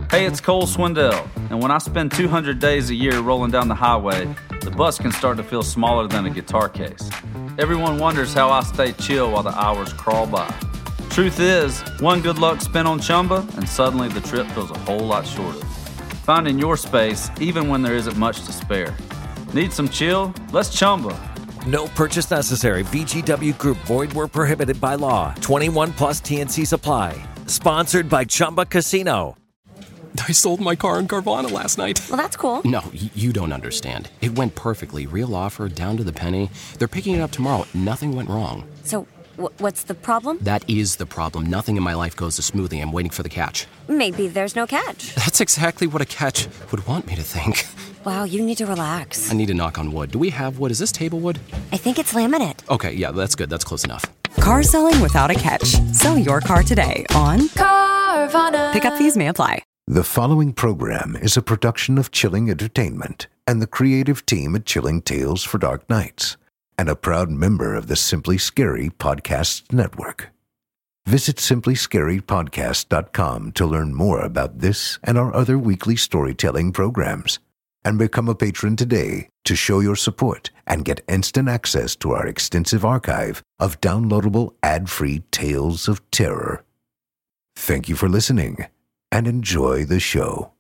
Hey, it's Cole Swindell, and when I spend 200 days a year rolling down the highway, the bus can start to feel smaller than a guitar case. Everyone wonders how I stay chill while the hours crawl by. Truth is, one good luck spin on Chumba, and suddenly the trip feels a whole lot shorter. Finding your space, even when there isn't much to spare. Need some chill? Let's Chumba. No purchase necessary. VGW Group. Void where prohibited by law. 21 plus TNCs apply. Sponsored by Chumba Casino. I sold my car in Carvana last night. Well, that's cool. No, you don't understand. It went perfectly. Real offer, down to the penny. They're picking it up tomorrow. Nothing went wrong. So, what's the problem? That is the problem. Nothing in my life goes as smoothly. I'm waiting for the catch. Maybe there's no catch. That's exactly what a catch would want me to think. Wow, you need to relax. I need to knock on wood. Do we have wood? Is this table wood? I think it's laminate. Okay, yeah, that's good. That's close enough. Car selling without a catch. Sell your car today on Carvana. Pickup fees may apply. The following program is a production of Chilling Entertainment and the creative team at Chilling Tales for Dark Nights, and a proud member of the Simply Scary Podcast Network. Visit simplyscarypodcast.com to learn more about this and our other weekly storytelling programs, and become a patron today to show your support and get instant access to our extensive archive of downloadable ad-free tales of terror. Thank you for listening, and enjoy the show.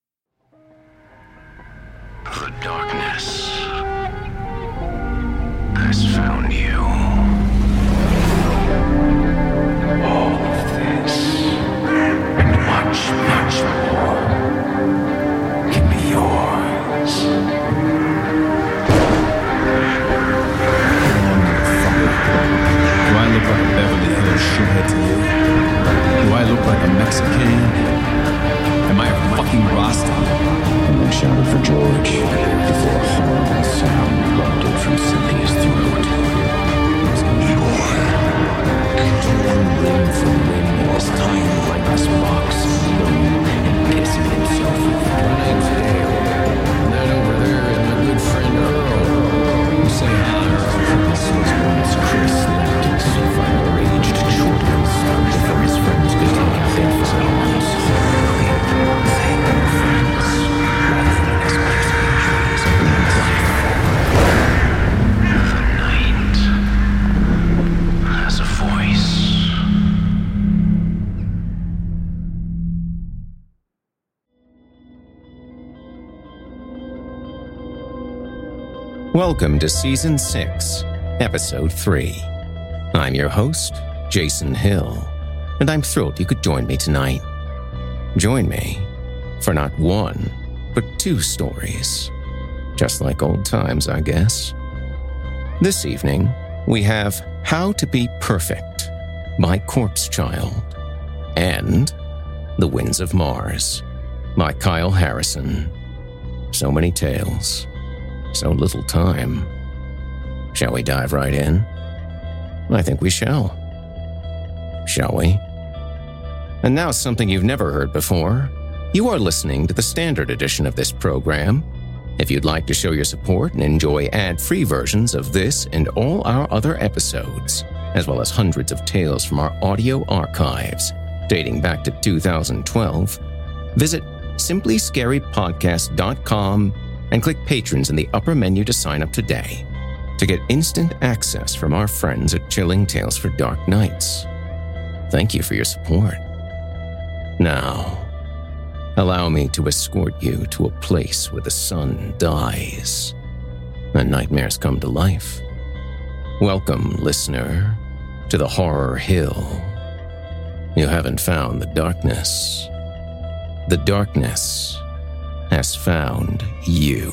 The darkness has found you. All of this and much, much more can be yours. Do I look like a Beverly Hills shithead to you? Do I look like a Mexican? Am I a fucking Rasta? And then shouted for George before a horrible sound erupted from Cynthia's throat. Torn limb from limb in this tiny lightless box, moaning and pissing himself with the name's Dale. That over there is my good friend Earl. You say hi, Earl. This was once Chris Lepton's fire-raged shotgun start before his friends could take out their firearms. Welcome to Season 6, Episode 3. I'm your host, Jason Hill, and I'm thrilled you could join me tonight. Join me for not one, but two stories. Just like old times, I guess. This evening, we have How to Be Perfect by Corpse Child and The Winds of Mars by Kyle Harrison. So many tales. So little time. Shall we dive right in? I think we shall. Shall we? And now something you've never heard before. You are listening to the standard edition of this program. If you'd like to show your support and enjoy ad-free versions of this and all our other episodes, as well as hundreds of tales from our audio archives dating back to 2012, visit simplyscarypodcast.com and click Patrons in the upper menu to sign up today to get instant access from our friends at Chilling Tales for Dark Nights. Thank you for your support. Now, allow me to escort you to a place where the sun dies and nightmares come to life. Welcome, listener, to the Horror Hill. You haven't found the darkness. The darkness has found you.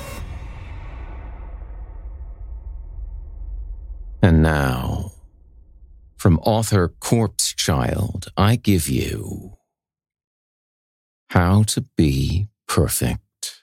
And now, from author Corpse Child, I give you How to Be Perfect.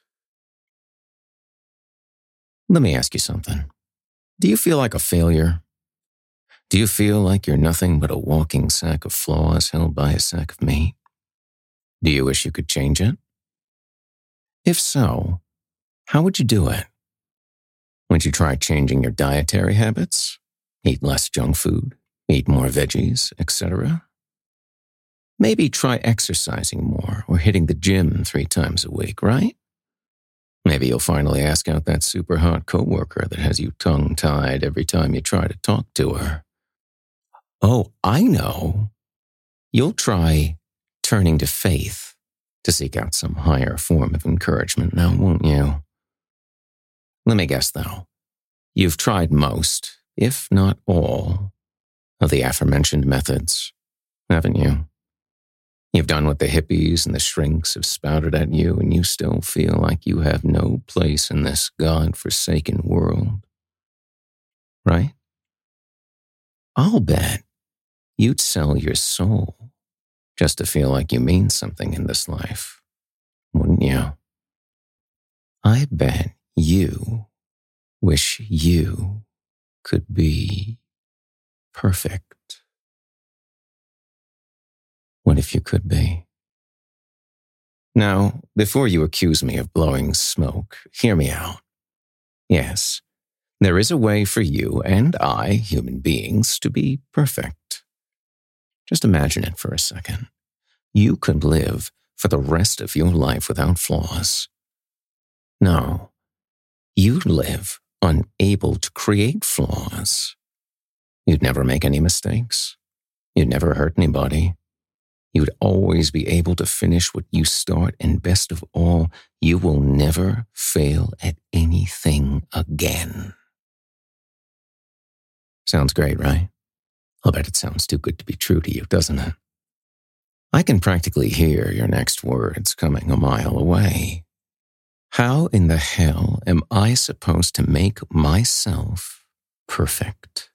Let me ask you something. Do you feel like a failure? Do you feel like you're nothing but a walking sack of flaws held by a sack of meat? Do you wish you could change it? If so, how would you do it? Would you try changing your dietary habits? Eat less junk food, eat more veggies, etc.? Maybe try exercising more or hitting the gym 3 times a week, right? Maybe you'll finally ask out that super hot coworker that has you tongue-tied every time you try to talk to her. Oh, I know. You'll try turning to faith to seek out some higher form of encouragement now, won't you? Let me guess, though. You've tried most, if not all, of the aforementioned methods, haven't you? You've done what the hippies and the shrinks have spouted at you, and you still feel like you have no place in this God-forsaken world. Right? I'll bet you'd sell your soul just to feel like you mean something in this life, wouldn't you? I bet you wish you could be perfect. What if you could be? Now, before you accuse me of blowing smoke, hear me out. Yes, there is a way for you and I, human beings, to be perfect. Just imagine it for a second. You could live for the rest of your life without flaws. No, you'd live unable to create flaws. You'd never make any mistakes. You'd never hurt anybody. You'd always be able to finish what you start, and best of all, you will never fail at anything again. Sounds great, right? I'll bet it sounds too good to be true to you, doesn't it? I can practically hear your next words coming a mile away. How in the hell am I supposed to make myself perfect?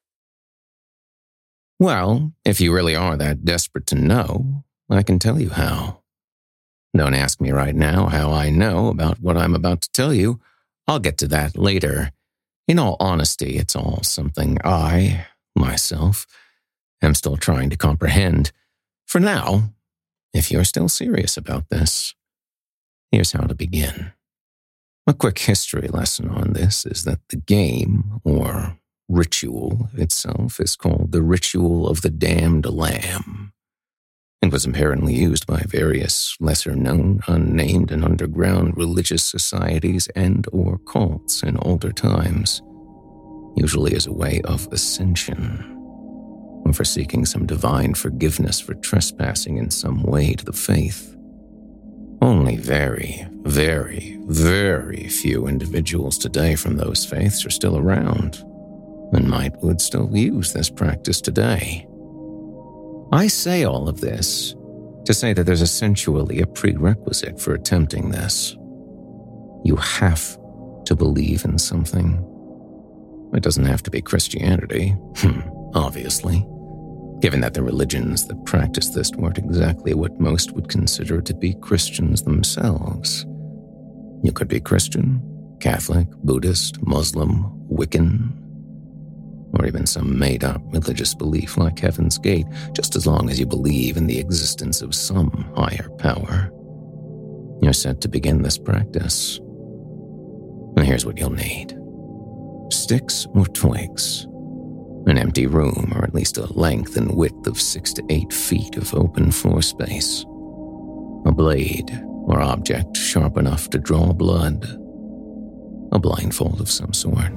Well, if you really are that desperate to know, I can tell you how. Don't ask me right now how I know about what I'm about to tell you. I'll get to that later. In all honesty, it's all something I, myself, am still trying to comprehend. For now, if you're still serious about this, here's how to begin. A quick history lesson on this is that the game, or ritual itself, is called the Ritual of the Damned Lamb. It was apparently used by various lesser-known, unnamed, and underground religious societies and or cults in older times, usually as a way of ascension, or for seeking some divine forgiveness for trespassing in some way to the faith. Only very, very, very few individuals today from those faiths are still around, and would still use this practice today. I say all of this to say that there's essentially a prerequisite for attempting this. You have to believe in something. It doesn't have to be Christianity, obviously, given that the religions that practice this weren't exactly what most would consider to be Christians themselves. You could be Christian, Catholic, Buddhist, Muslim, Wiccan, or even some made-up religious belief like Heaven's Gate, just as long as you believe in the existence of some higher power. You're set to begin this practice. And here's what you'll need. Sticks or twigs, an empty room, or at least a length and width of 6 to 8 feet of open floor space, a blade or object sharp enough to draw blood, a blindfold of some sort.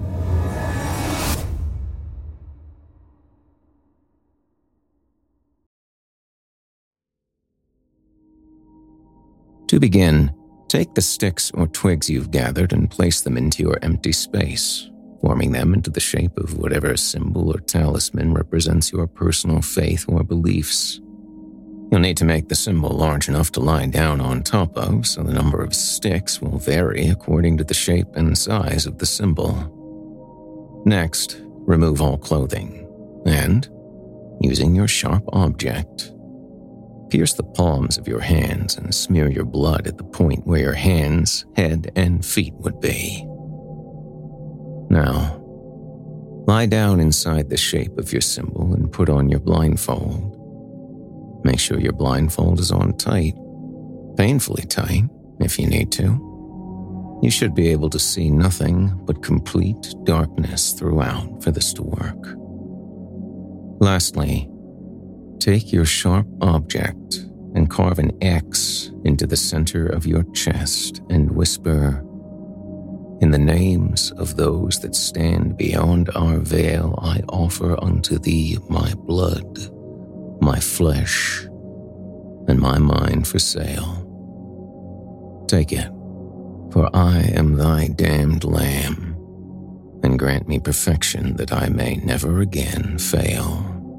To begin, take the sticks or twigs you've gathered and place them into your empty space, forming them into the shape of whatever symbol or talisman represents your personal faith or beliefs. You'll need to make the symbol large enough to lie down on top of, so the number of sticks will vary according to the shape and size of the symbol. Next, remove all clothing, and, using your sharp object, pierce the palms of your hands and smear your blood at the point where your hands, head, and feet would be. Now, lie down inside the shape of your symbol and put on your blindfold. Make sure your blindfold is on tight, painfully tight if you need to. You should be able to see nothing but complete darkness throughout for this to work. Lastly, take your sharp object and carve an X into the center of your chest and whisper, "In the names of those that stand beyond our veil, I offer unto thee my blood, my flesh, and my mind for sale. Take it, for I am thy damned lamb, and grant me perfection that I may never again fail."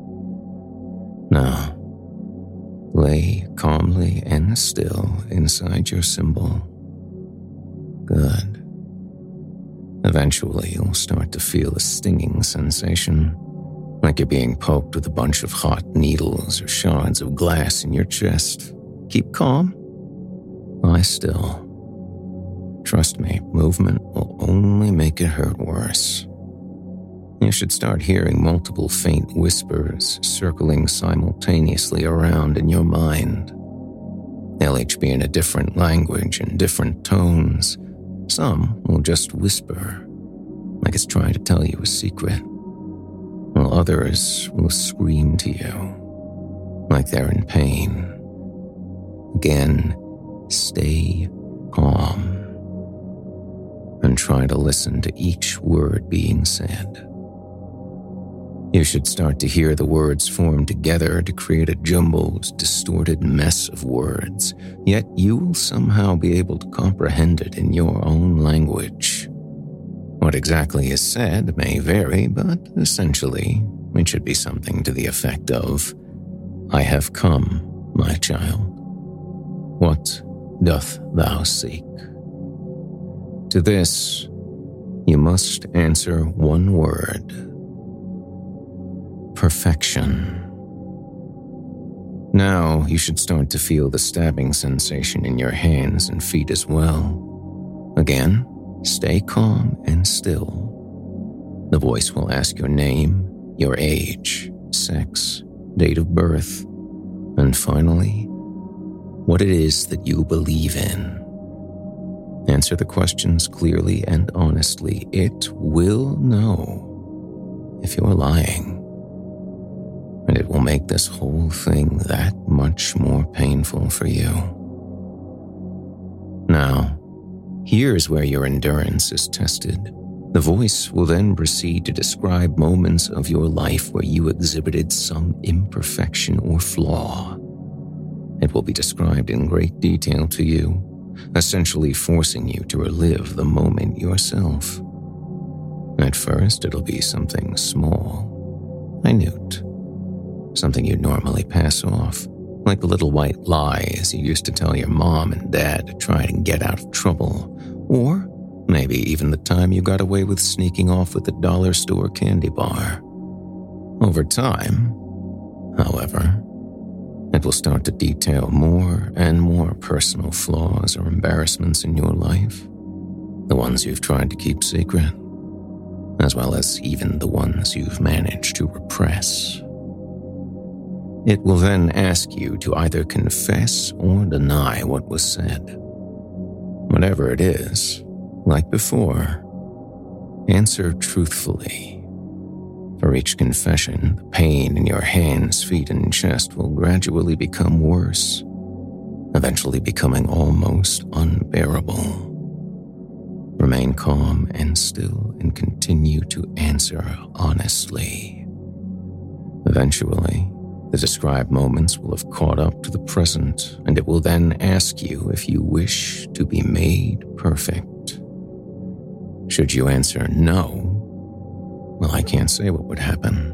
Now, lay calmly and still inside your symbol. Good. Eventually, you'll start to feel a stinging sensation, like you're being poked with a bunch of hot needles or shards of glass in your chest. Keep calm. Lie still. Trust me, movement will only make it hurt worse. You should start hearing multiple faint whispers circling simultaneously around in your mind. They'll each be in a different language and different tones. Some will just whisper, like it's trying to tell you a secret, while others will scream to you, like they're in pain. Again, stay calm and try to listen to each word being said. You should start to hear the words form together to create a jumbled, distorted mess of words, yet you will somehow be able to comprehend it in your own language. What exactly is said may vary, but essentially, it should be something to the effect of, "I have come, my child. What doth thou seek?" To this, you must answer one word: perfection. Now you should start to feel the stabbing sensation in your hands and feet as well. Again, stay calm and still. The voice will ask your name, your age, sex, date of birth, and finally, what it is that you believe in. Answer the questions clearly and honestly. It will know if you're lying. And it will make this whole thing that much more painful for you. Now, here's where your endurance is tested. The voice will then proceed to describe moments of your life where you exhibited some imperfection or flaw. It will be described in great detail to you, essentially forcing you to relive the moment yourself. At first, it'll be something small, minute, something you'd normally pass off, like the little white lies you used to tell your mom and dad to try and get out of trouble, or maybe even the time you got away with sneaking off with the dollar store candy bar. Over time, however, it will start to detail more and more personal flaws or embarrassments in your life, the ones you've tried to keep secret, as well as even the ones you've managed to repress. It will then ask you to either confess or deny what was said. Whatever it is, like before, answer truthfully. For each confession, the pain in your hands, feet, and chest will gradually become worse, eventually becoming almost unbearable. Remain calm and still and continue to answer honestly. Eventually, the described moments will have caught up to the present, and it will then ask you if you wish to be made perfect. Should you answer no, well, I can't say what would happen.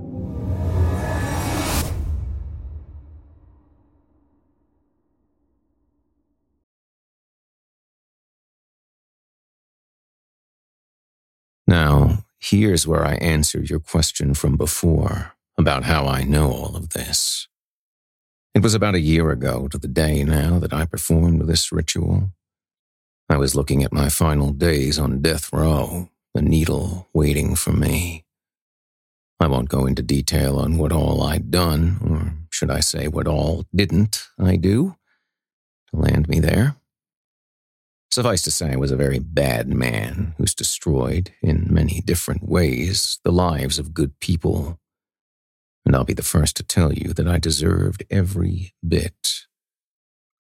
Now, here's where I answer your question from before about how I know all of this. It was about a year ago to the day now that I performed this ritual. I was looking at my final days on death row, the needle waiting for me. I won't go into detail on what all I'd done, or should I say what all didn't I do, to land me there. Suffice to say, I was a very bad man who's destroyed, in many different ways, the lives of good people. And I'll be the first to tell you that I deserved every bit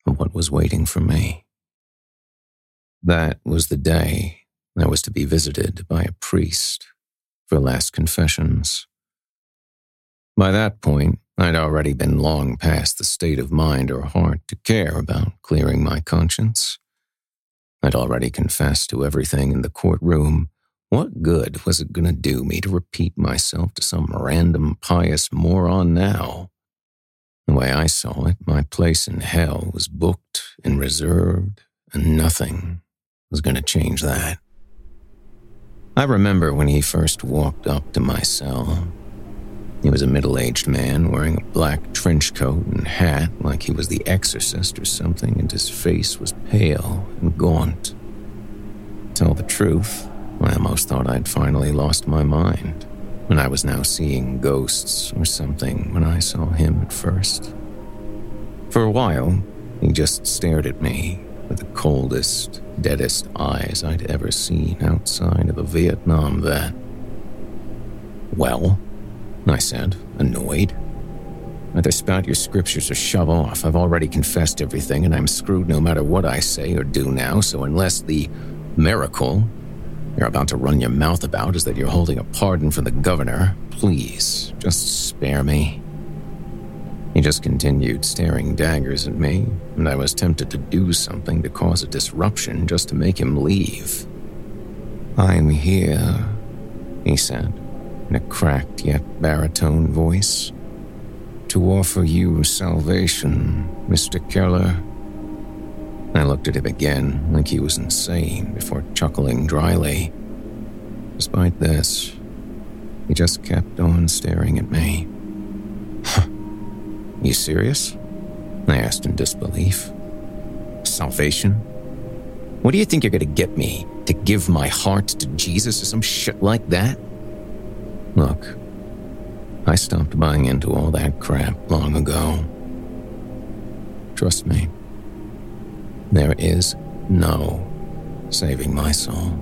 of what was waiting for me. That was the day I was to be visited by a priest for last confessions. By that point, I'd already been long past the state of mind or heart to care about clearing my conscience. I'd already confessed to everything in the courtroom. What good was it going to do me to repeat myself to some random pious moron now? The way I saw it, my place in hell was booked and reserved, and nothing was going to change that. I remember when he first walked up to my cell. He was a middle-aged man wearing a black trench coat and hat like he was the exorcist or something, and his face was pale and gaunt. To tell the truth, I almost thought I'd finally lost my mind, and I was now seeing ghosts or something when I saw him at first. For a while, he just stared at me with the coldest, deadest eyes I'd ever seen outside of a Vietnam vet. "Well?" I said, annoyed. "Either spout your scriptures or shove off. I've already confessed everything, and I'm screwed no matter what I say or do now, so unless the miracle you're about to run your mouth about is that you're holding a pardon for the governor, please, just spare me." He just continued staring daggers at me, and I was tempted to do something to cause a disruption just to make him leave. "I'm here," he said, in a cracked yet baritone voice, "to offer you salvation, Mr. Keller." I looked at him again like he was insane before chuckling dryly. Despite this, he just kept on staring at me. "You serious?" I asked in disbelief. "Salvation? What do you think you're going to get me? To give my heart to Jesus or some shit like that?" Look, I stopped buying into all that crap long ago. Trust me, there is no saving my soul.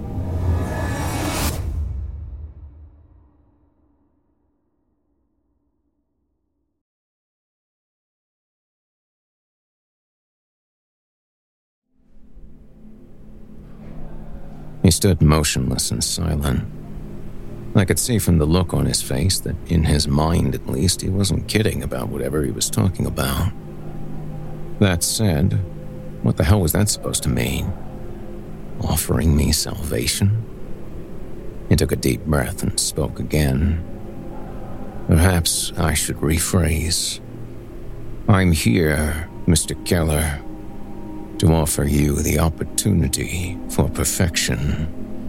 He stood motionless and silent. I could see from the look on his face that, in his mind at least, he wasn't kidding about whatever he was talking about. That said, what the hell was that supposed to mean? Offering me salvation? He took a deep breath and spoke again. Perhaps I should rephrase. "I'm here, Mr. Keller, to offer you the opportunity for perfection."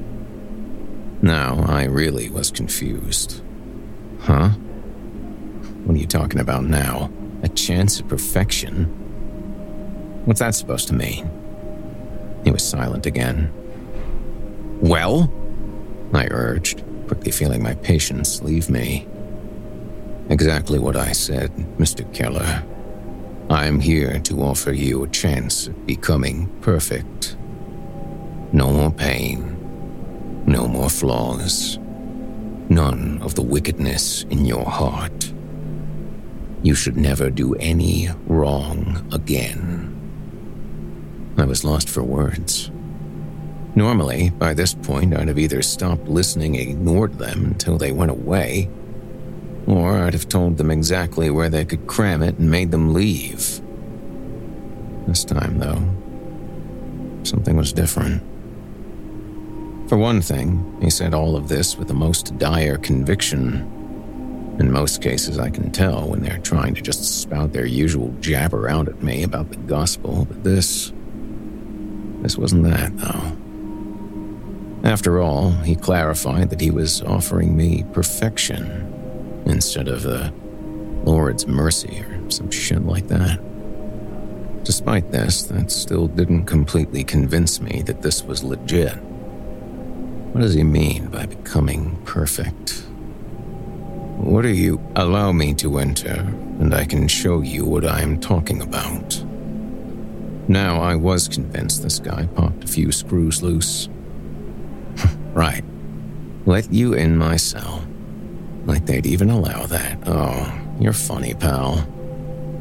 Now, I really was confused. Huh? What are you talking about now? A chance at perfection? What's that supposed to mean? He was silent again. "Well?" I urged, quickly feeling my patience leave me. "Exactly what I said, Mr. Keller. I'm here to offer you a chance at becoming perfect. No more pain. No more flaws. None of the wickedness in your heart. You should never do any wrong again." I was lost for words. Normally, by this point, I'd have either stopped listening and ignored them until they went away, or I'd have told them exactly where they could cram it and made them leave. This time, though, something was different. For one thing, he said all of this with the most dire conviction. In most cases, I can tell when they're trying to just spout their usual jabber out at me about the gospel, but this wasn't that, though. After all, he clarified that he was offering me perfection instead of the Lord's mercy or some shit like that. Despite this, that still didn't completely convince me that this was legit. What does he mean by becoming perfect? "What do you allow me to enter, and I can show you what I am talking about?" Now I was convinced this guy popped a few screws loose. Right. Let you in my cell. Like they'd even allow that. Oh, you're funny, pal.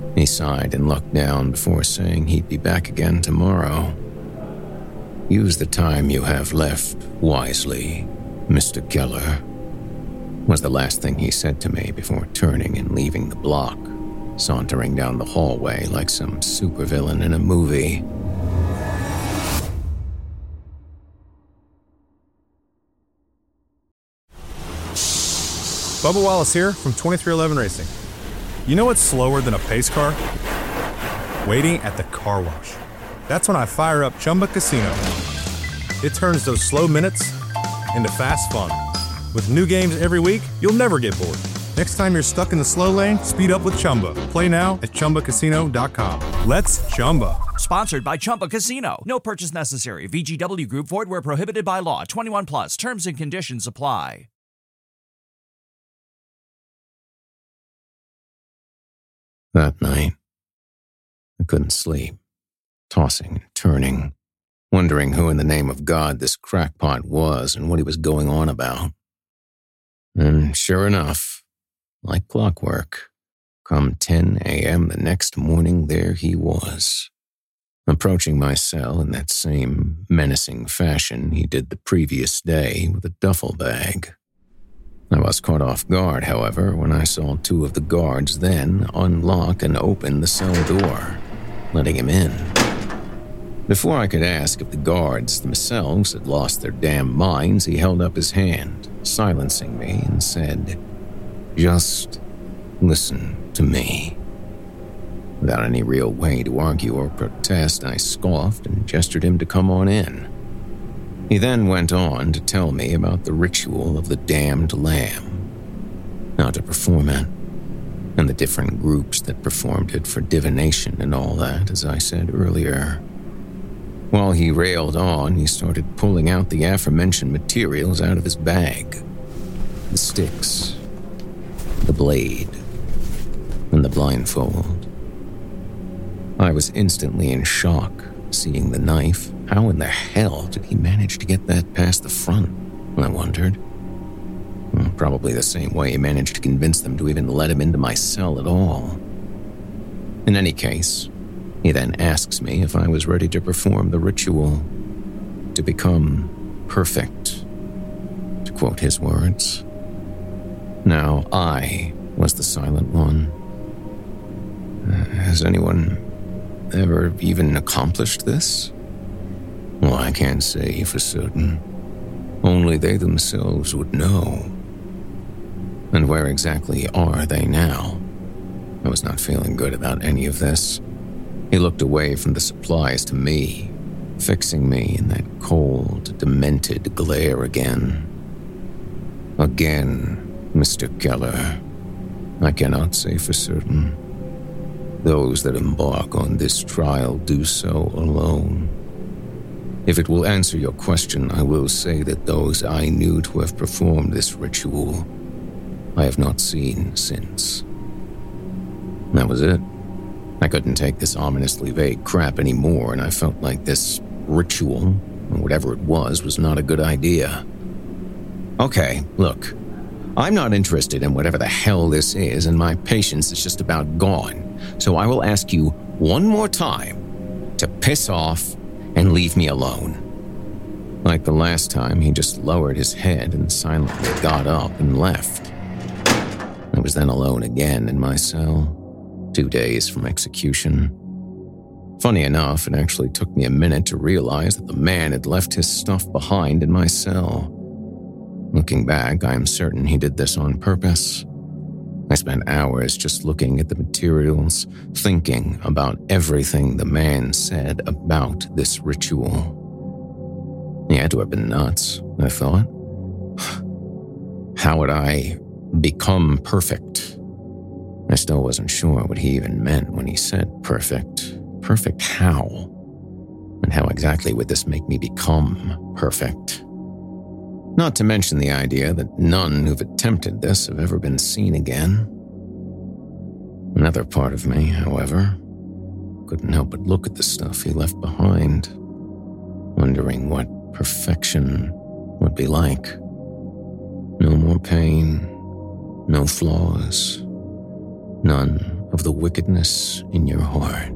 He sighed and looked down before saying he'd be back again tomorrow. "Use the time you have left wisely, Mr. Keller," was the last thing he said to me before turning and leaving the block, sauntering down the hallway like some supervillain in a movie. Bubba Wallace here from 2311 Racing. You know what's slower than a pace car? Waiting at the car wash. That's when I fire up Chumba Casino. It turns those slow minutes into fast fun. With new games every week, you'll never get bored. Next time you're stuck in the slow lane, speed up with Chumba. Play now at ChumbaCasino.com. Let's Chumba. Sponsored by Chumba Casino. No purchase necessary. VGW Group. Void where prohibited by law. 21 plus. Terms and conditions apply. That night, I couldn't sleep, tossing and turning, wondering who in the name of God this crackpot was and what he was going on about. And sure enough, like clockwork, come 10 a.m. the next morning, there he was, approaching my cell in that same menacing fashion he did the previous day with a duffel bag. I was caught off guard, however, when I saw two of the guards then unlock and open the cell door, letting him in. Before I could ask if the guards themselves had lost their damn minds, he held up his hand, silencing me, and said, "Just listen to me." Without any real way to argue or protest, I scoffed and gestured him to come on in. He then went on to tell me about the ritual of the damned lamb, how to perform it, and the different groups that performed it for divination and all that, as I said earlier. While he railed on, he started pulling out the aforementioned materials out of his bag. The sticks, the blade, and the blindfold. I was instantly in shock, seeing the knife. How in the hell did he manage to get that past the front? I wondered. Well, probably the same way he managed to convince them to even let him into my cell at all. In any case, he then asks me if I was ready to perform the ritual, to become perfect, to quote his words. Now I was the silent one. Has anyone ever even accomplished this? Well, I can't say for certain. Only they themselves would know. And where exactly are they now? I was not feeling good about any of this. He looked away from the supplies to me, fixing me in that cold, demented glare again. Again, Mr. Keller, I cannot say for certain. Those that embark on this trial do so alone. If it will answer your question, I will say that those I knew to have performed this ritual, I have not seen since. That was it. I couldn't take this ominously vague crap anymore, and I felt like this ritual, or whatever it was not a good idea. Okay, look, I'm not interested in whatever the hell this is, and my patience is just about gone. So I will ask you one more time to piss off and leave me alone. Like the last time, he just lowered his head and silently got up and left. I was then alone again in my cell, 2 days from execution. Funny enough, it actually took me a minute to realize that the man had left his stuff behind in my cell. Looking back, I am certain he did this on purpose. I spent hours just looking at the materials, thinking about everything the man said about this ritual. He had to have been nuts, I thought. How would I become perfect? I still wasn't sure what he even meant when he said perfect. Perfect how? And how exactly would this make me become perfect? Not to mention the idea that none who've attempted this have ever been seen again. Another part of me, however, couldn't help but look at the stuff he left behind, wondering what perfection would be like. No more pain, no flaws, none of the wickedness in your heart.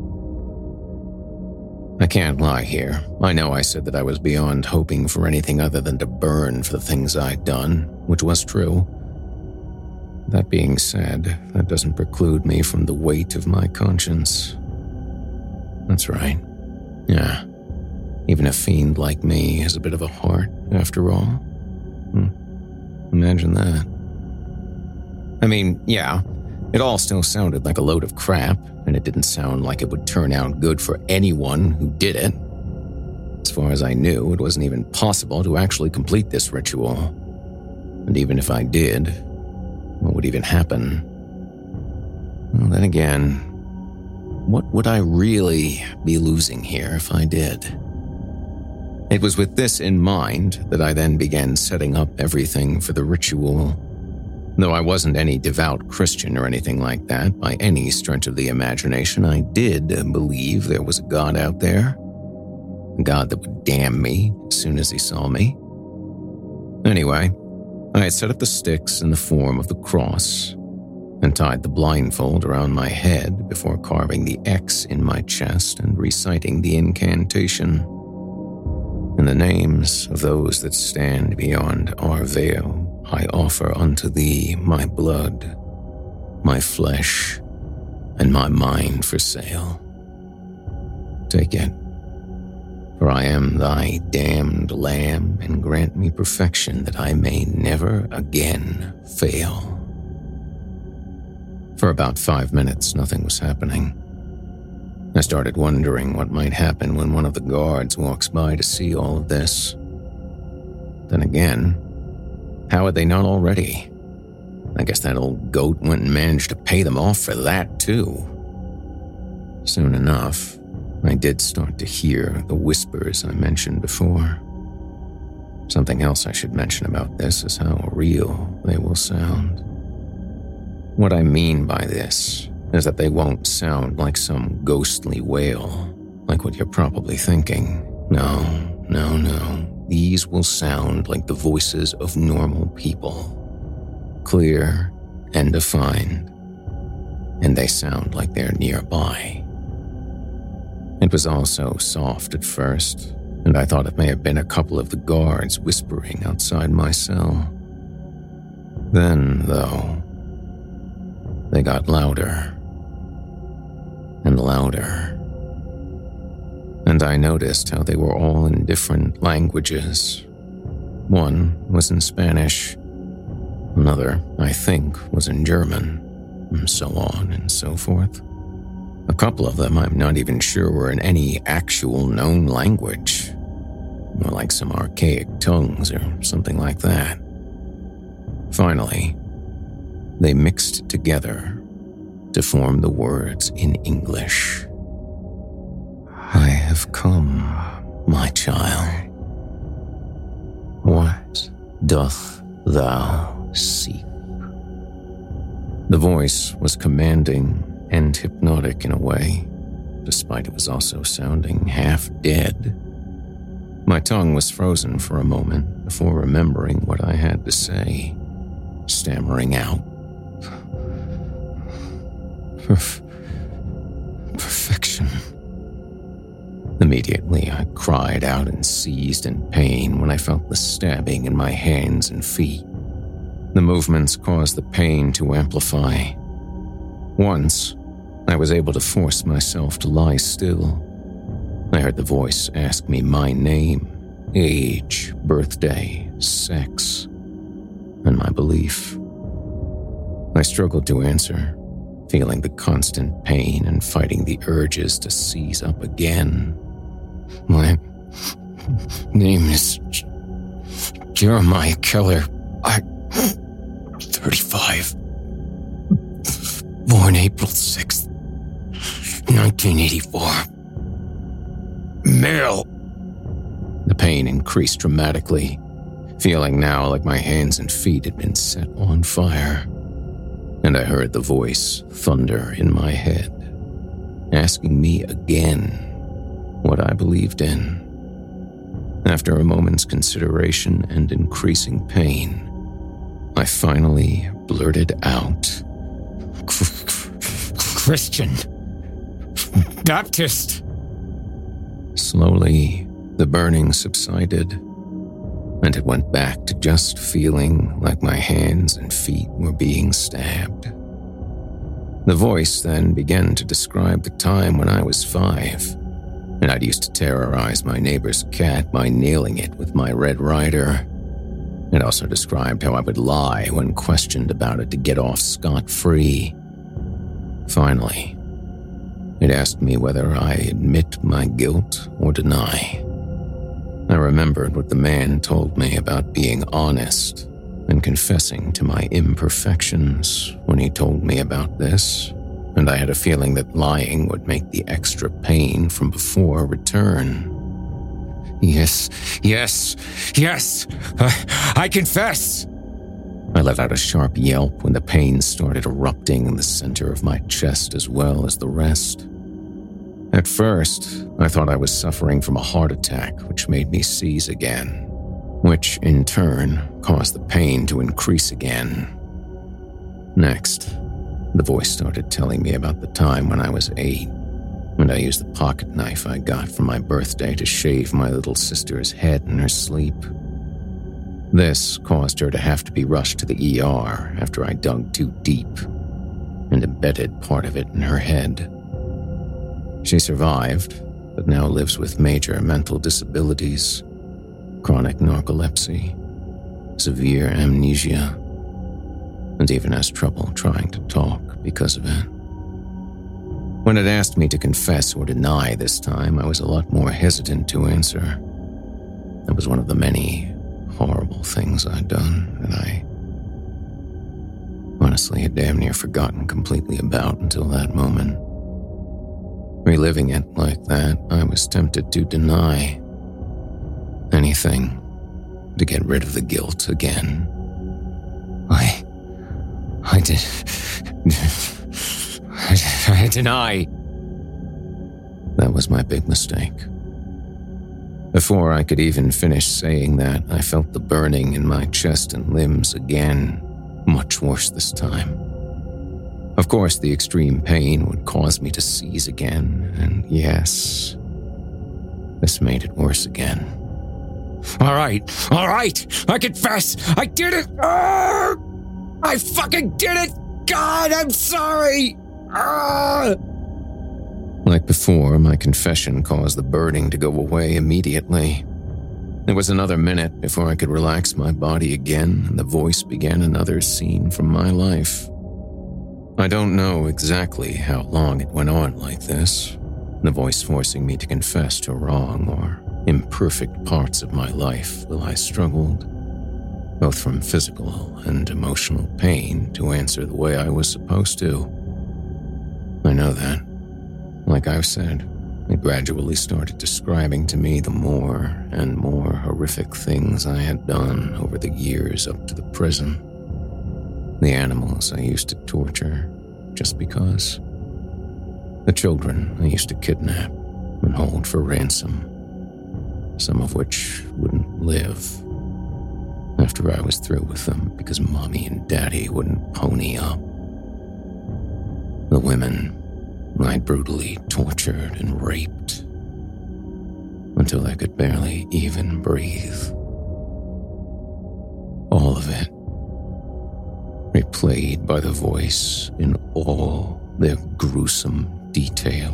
I can't lie here. I know I said that I was beyond hoping for anything other than to burn for the things I'd done, which was true. That being said, that doesn't preclude me from the weight of my conscience. That's right. Yeah. Even a fiend like me has a bit of a heart, after all. Imagine that. I mean, yeah, it all still sounded like a load of crap, and it didn't sound like it would turn out good for anyone who did it. As far as I knew, it wasn't even possible to actually complete this ritual. And even if I did, what would even happen? Well, then again, what would I really be losing here if I did? It was with this in mind that I then began setting up everything for the ritual. Though I wasn't any devout Christian or anything like that, by any stretch of the imagination, I did believe there was a God out there. A God that would damn me as soon as he saw me. Anyway, I had set up the sticks in the form of the cross and tied the blindfold around my head before carving the X in my chest and reciting the incantation. In the names of those that stand beyond our veil, I offer unto thee my blood, my flesh, and my mind for sale. Take it, for I am thy damned lamb, and grant me perfection that I may never again fail. For about 5 minutes, nothing was happening. I started wondering what might happen when one of the guards walks by to see all of this. Then again, how had they not already? I guess that old goat went and managed to pay them off for that, too. Soon enough, I did start to hear the whispers I mentioned before. Something else I should mention about this is how real they will sound. What I mean by this is that they won't sound like some ghostly wail, like what you're probably thinking. No. These will sound like the voices of normal people. Clear and defined. And they sound like they're nearby. It was all so soft at first, and I thought it may have been a couple of the guards whispering outside my cell. Then, though, they got louder and louder. And I noticed how they were all in different languages. One was in Spanish. Another, I think, was in German, and so on and so forth. A couple of them I'm not even sure were in any actual known language. More like some archaic tongues or something like that. Finally, they mixed together to form the words in English. I have come, my child. What doth thou seek? The voice was commanding and hypnotic in a way, despite it was also sounding half dead. My tongue was frozen for a moment before remembering what I had to say, stammering out. Perfection. Immediately, I cried out and seized in pain when I felt the stabbing in my hands and feet. The movements caused the pain to amplify. Once, I was able to force myself to lie still. I heard the voice ask me my name, age, birthday, sex, and my belief. I struggled to answer, feeling the constant pain and fighting the urges to seize up again. My name is Jeremiah Keller. I'm 35. Born April 6th, 1984. Male. The pain increased dramatically, feeling now like my hands and feet had been set on fire. And I heard the voice thunder in my head, asking me again what I believed in. After a moment's consideration and increasing pain, Christian. Baptist. Slowly, the burning subsided, and it went back to just feeling like my hands and feet were being stabbed. The voice then began to describe the time when I was 5, and I'd used to terrorize my neighbor's cat by nailing it with my Red Ryder. It also described how I would lie when questioned about it to get off scot-free. Finally, it asked me whether I admit my guilt or deny. I remembered what the man told me about being honest and confessing to my imperfections when he told me about this, and I had a feeling that lying would make the extra pain from before return. Yes, I confess! I let out a sharp yelp when the pain started erupting in the center of my chest as well as the rest. At first, I thought I was suffering from a heart attack, which made me seize again, which in turn caused the pain to increase again. Next, the voice started telling me about the time when I was 8, and I used the pocket knife I got for my birthday to shave my little sister's head in her sleep. This caused her to have to be rushed to the ER after I dug too deep and embedded part of it in her head. She survived, but now lives with major mental disabilities, chronic narcolepsy, severe amnesia, and even has trouble trying to talk because of it. When it asked me to confess or deny this time, I was a lot more hesitant to answer. That was one of the many horrible things I'd done that I honestly had damn near forgotten completely about until that moment. Reliving it like that, I was tempted to deny anything to get rid of the guilt again. I deny. That was my big mistake. Before I could even finish saying that, I felt the burning in my chest and limbs again, much worse this time. Of course, the extreme pain would cause me to seize again, and yes, this made it worse again. All right, I confess, I did it! I fucking did it! God, I'm sorry! Like before, my confession caused the burning to go away immediately. It was another minute before I could relax my body again, and the voice began another scene from my life. I don't know exactly how long it went on like this, the voice forcing me to confess to wrong or imperfect parts of my life while I struggled, both from physical and emotional pain, to answer the way I was supposed to. I know that. Like I've said, it gradually started describing to me the more and more horrific things I had done over the years up to the prison. The animals I used to torture just because. The children I used to kidnap and hold for ransom, some of which wouldn't live after I was through with them because Mommy and Daddy wouldn't pony up. The women I'd brutally tortured and raped until I could barely even breathe. All of it replayed by the voice in all their gruesome detail.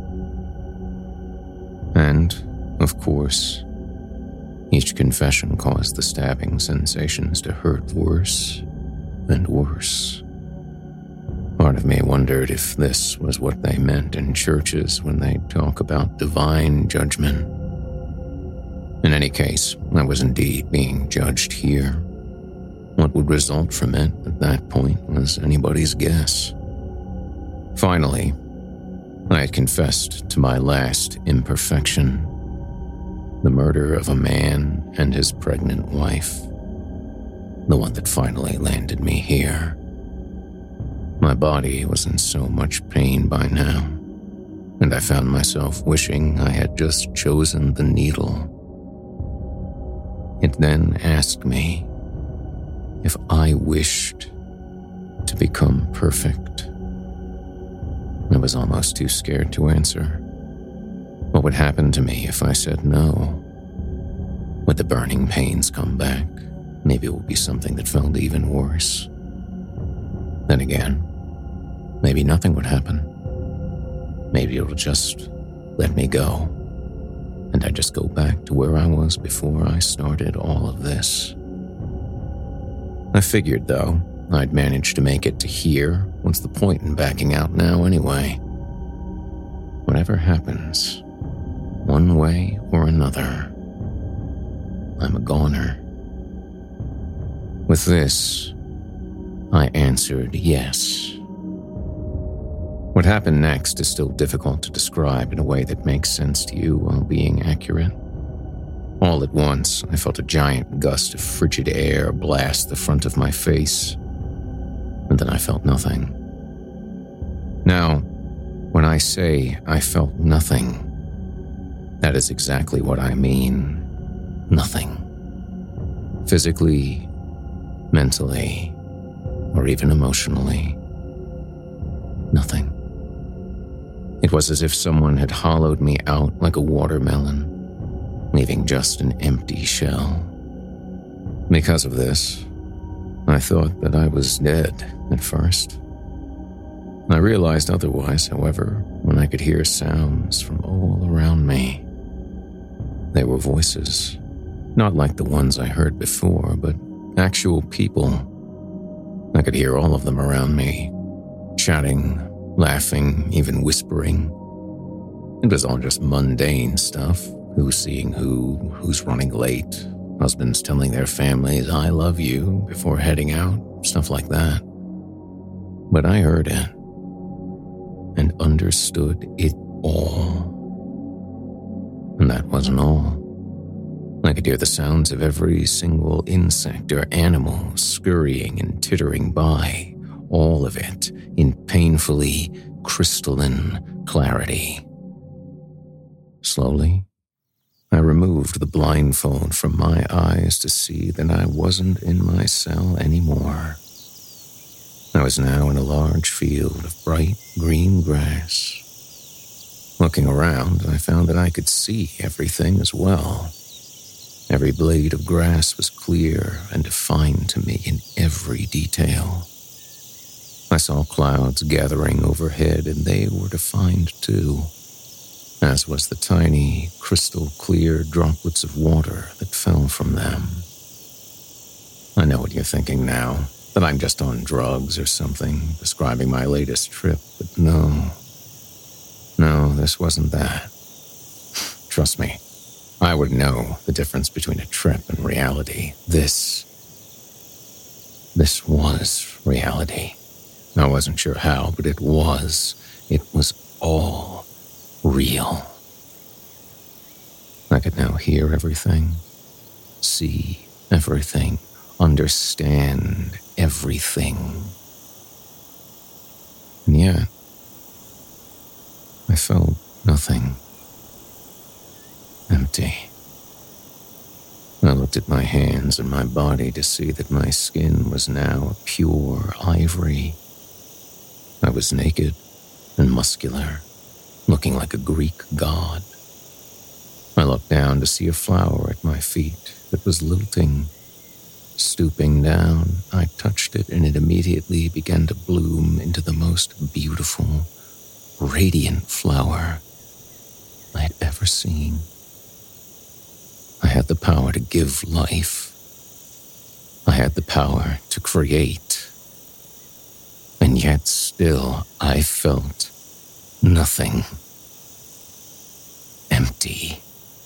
And, of course, each confession caused the stabbing sensations to hurt worse and worse. Part of me wondered if this was what they meant in churches when they talk about divine judgment. In any case, I was indeed being judged here. What would result from it at that point was anybody's guess. Finally, I had confessed to my last imperfection, the murder of a man and his pregnant wife, the one that finally landed me here. My body was in so much pain by now, and I found myself wishing I had just chosen the needle. It then asked me if I wished to become perfect. I was almost too scared to answer. What would happen to me if I said no? Would the burning pains come back? Maybe it would be something that felt even worse. Then again, maybe nothing would happen. Maybe it'll just let me go, and I just go back to where I was before I started all of this. I figured, though, I'd managed to make it to here. What's the point in backing out now anyway? Whatever happens, one way or another, I'm a goner. With this, I answered yes. What happened next is still difficult to describe in a way that makes sense to you while being accurate. All at once, I felt a giant gust of frigid air blast the front of my face, and then I felt nothing. Now, when I say I felt nothing, that is exactly what I mean. Nothing. Physically, mentally, or even emotionally. Nothing. It was as if someone had hollowed me out like a watermelon, leaving just an empty shell. Because of this, I thought that I was dead at first. I realized otherwise, however, when I could hear sounds from all around me. They were voices, not like the ones I heard before, but actual people. I could hear all of them around me, chatting, laughing, even whispering. It was all just mundane stuff. Who's seeing who's running late, husbands telling their families, "I love you," before heading out, stuff like that. But I heard it and understood it all. And that wasn't all. I could hear the sounds of every single insect or animal scurrying and tittering by, all of it in painfully crystalline clarity. Slowly, I removed the blindfold from my eyes to see that I wasn't in my cell anymore. I was now in a large field of bright green grass. Looking around, I found that I could see everything as well. Every blade of grass was clear and defined to me in every detail. I saw clouds gathering overhead, and they were defined too, as was the tiny, crystal-clear droplets of water that fell from them. I know what you're thinking now, that I'm just on drugs or something, describing my latest trip, but no. No, this wasn't that. Trust me, I would know the difference between a trip and reality. This was reality. I wasn't sure how, but it was. It was all real. I could now hear everything, see everything, understand everything. And yet, I felt nothing. Empty. I looked at my hands and my body to see that my skin was now pure ivory. I was naked and muscular, looking like a Greek god. I looked down to see a flower at my feet that was lilting. Stooping down, I touched it, and it immediately began to bloom into the most beautiful, radiant flower I had ever seen. I had the power to give life. I had the power to create. And yet still I felt nothing. Empty.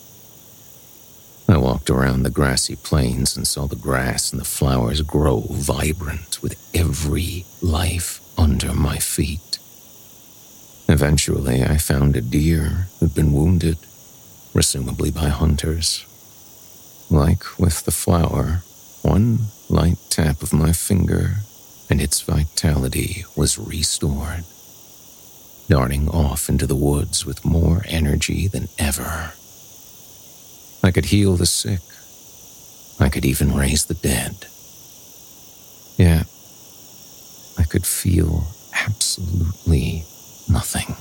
I walked around the grassy plains and saw the grass and the flowers grow vibrant with every life under my feet. Eventually, I found a deer who'd been wounded, presumably by hunters. Like with the flower, one light tap of my finger, and its vitality was restored, darting off into the woods with more energy than ever. I could heal the sick. I could even raise the dead. Yeah, I could feel absolutely Nothing.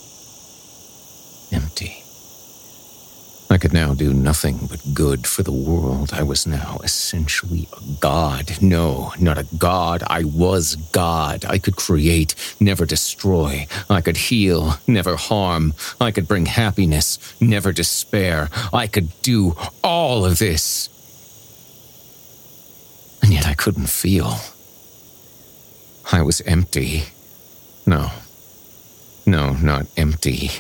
Empty. I could now do nothing but good for the world. I was now essentially a god. No, not a god. I was God. I could create, never destroy. I could heal, never harm. I could bring happiness, never despair. I could do all of this. And yet I couldn't feel. I was empty. No, not empty.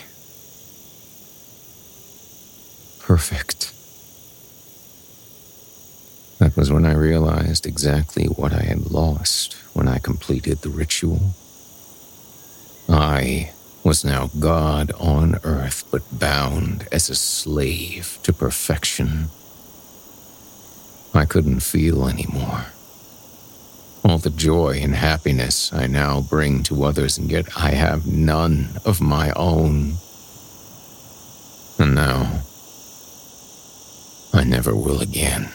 Perfect. That was when I realized exactly what I had lost when I completed the ritual. I was now God on earth, but bound as a slave to perfection. I couldn't feel anymore. All the joy and happiness I now bring to others, and yet I have none of my own. And now, I never will again.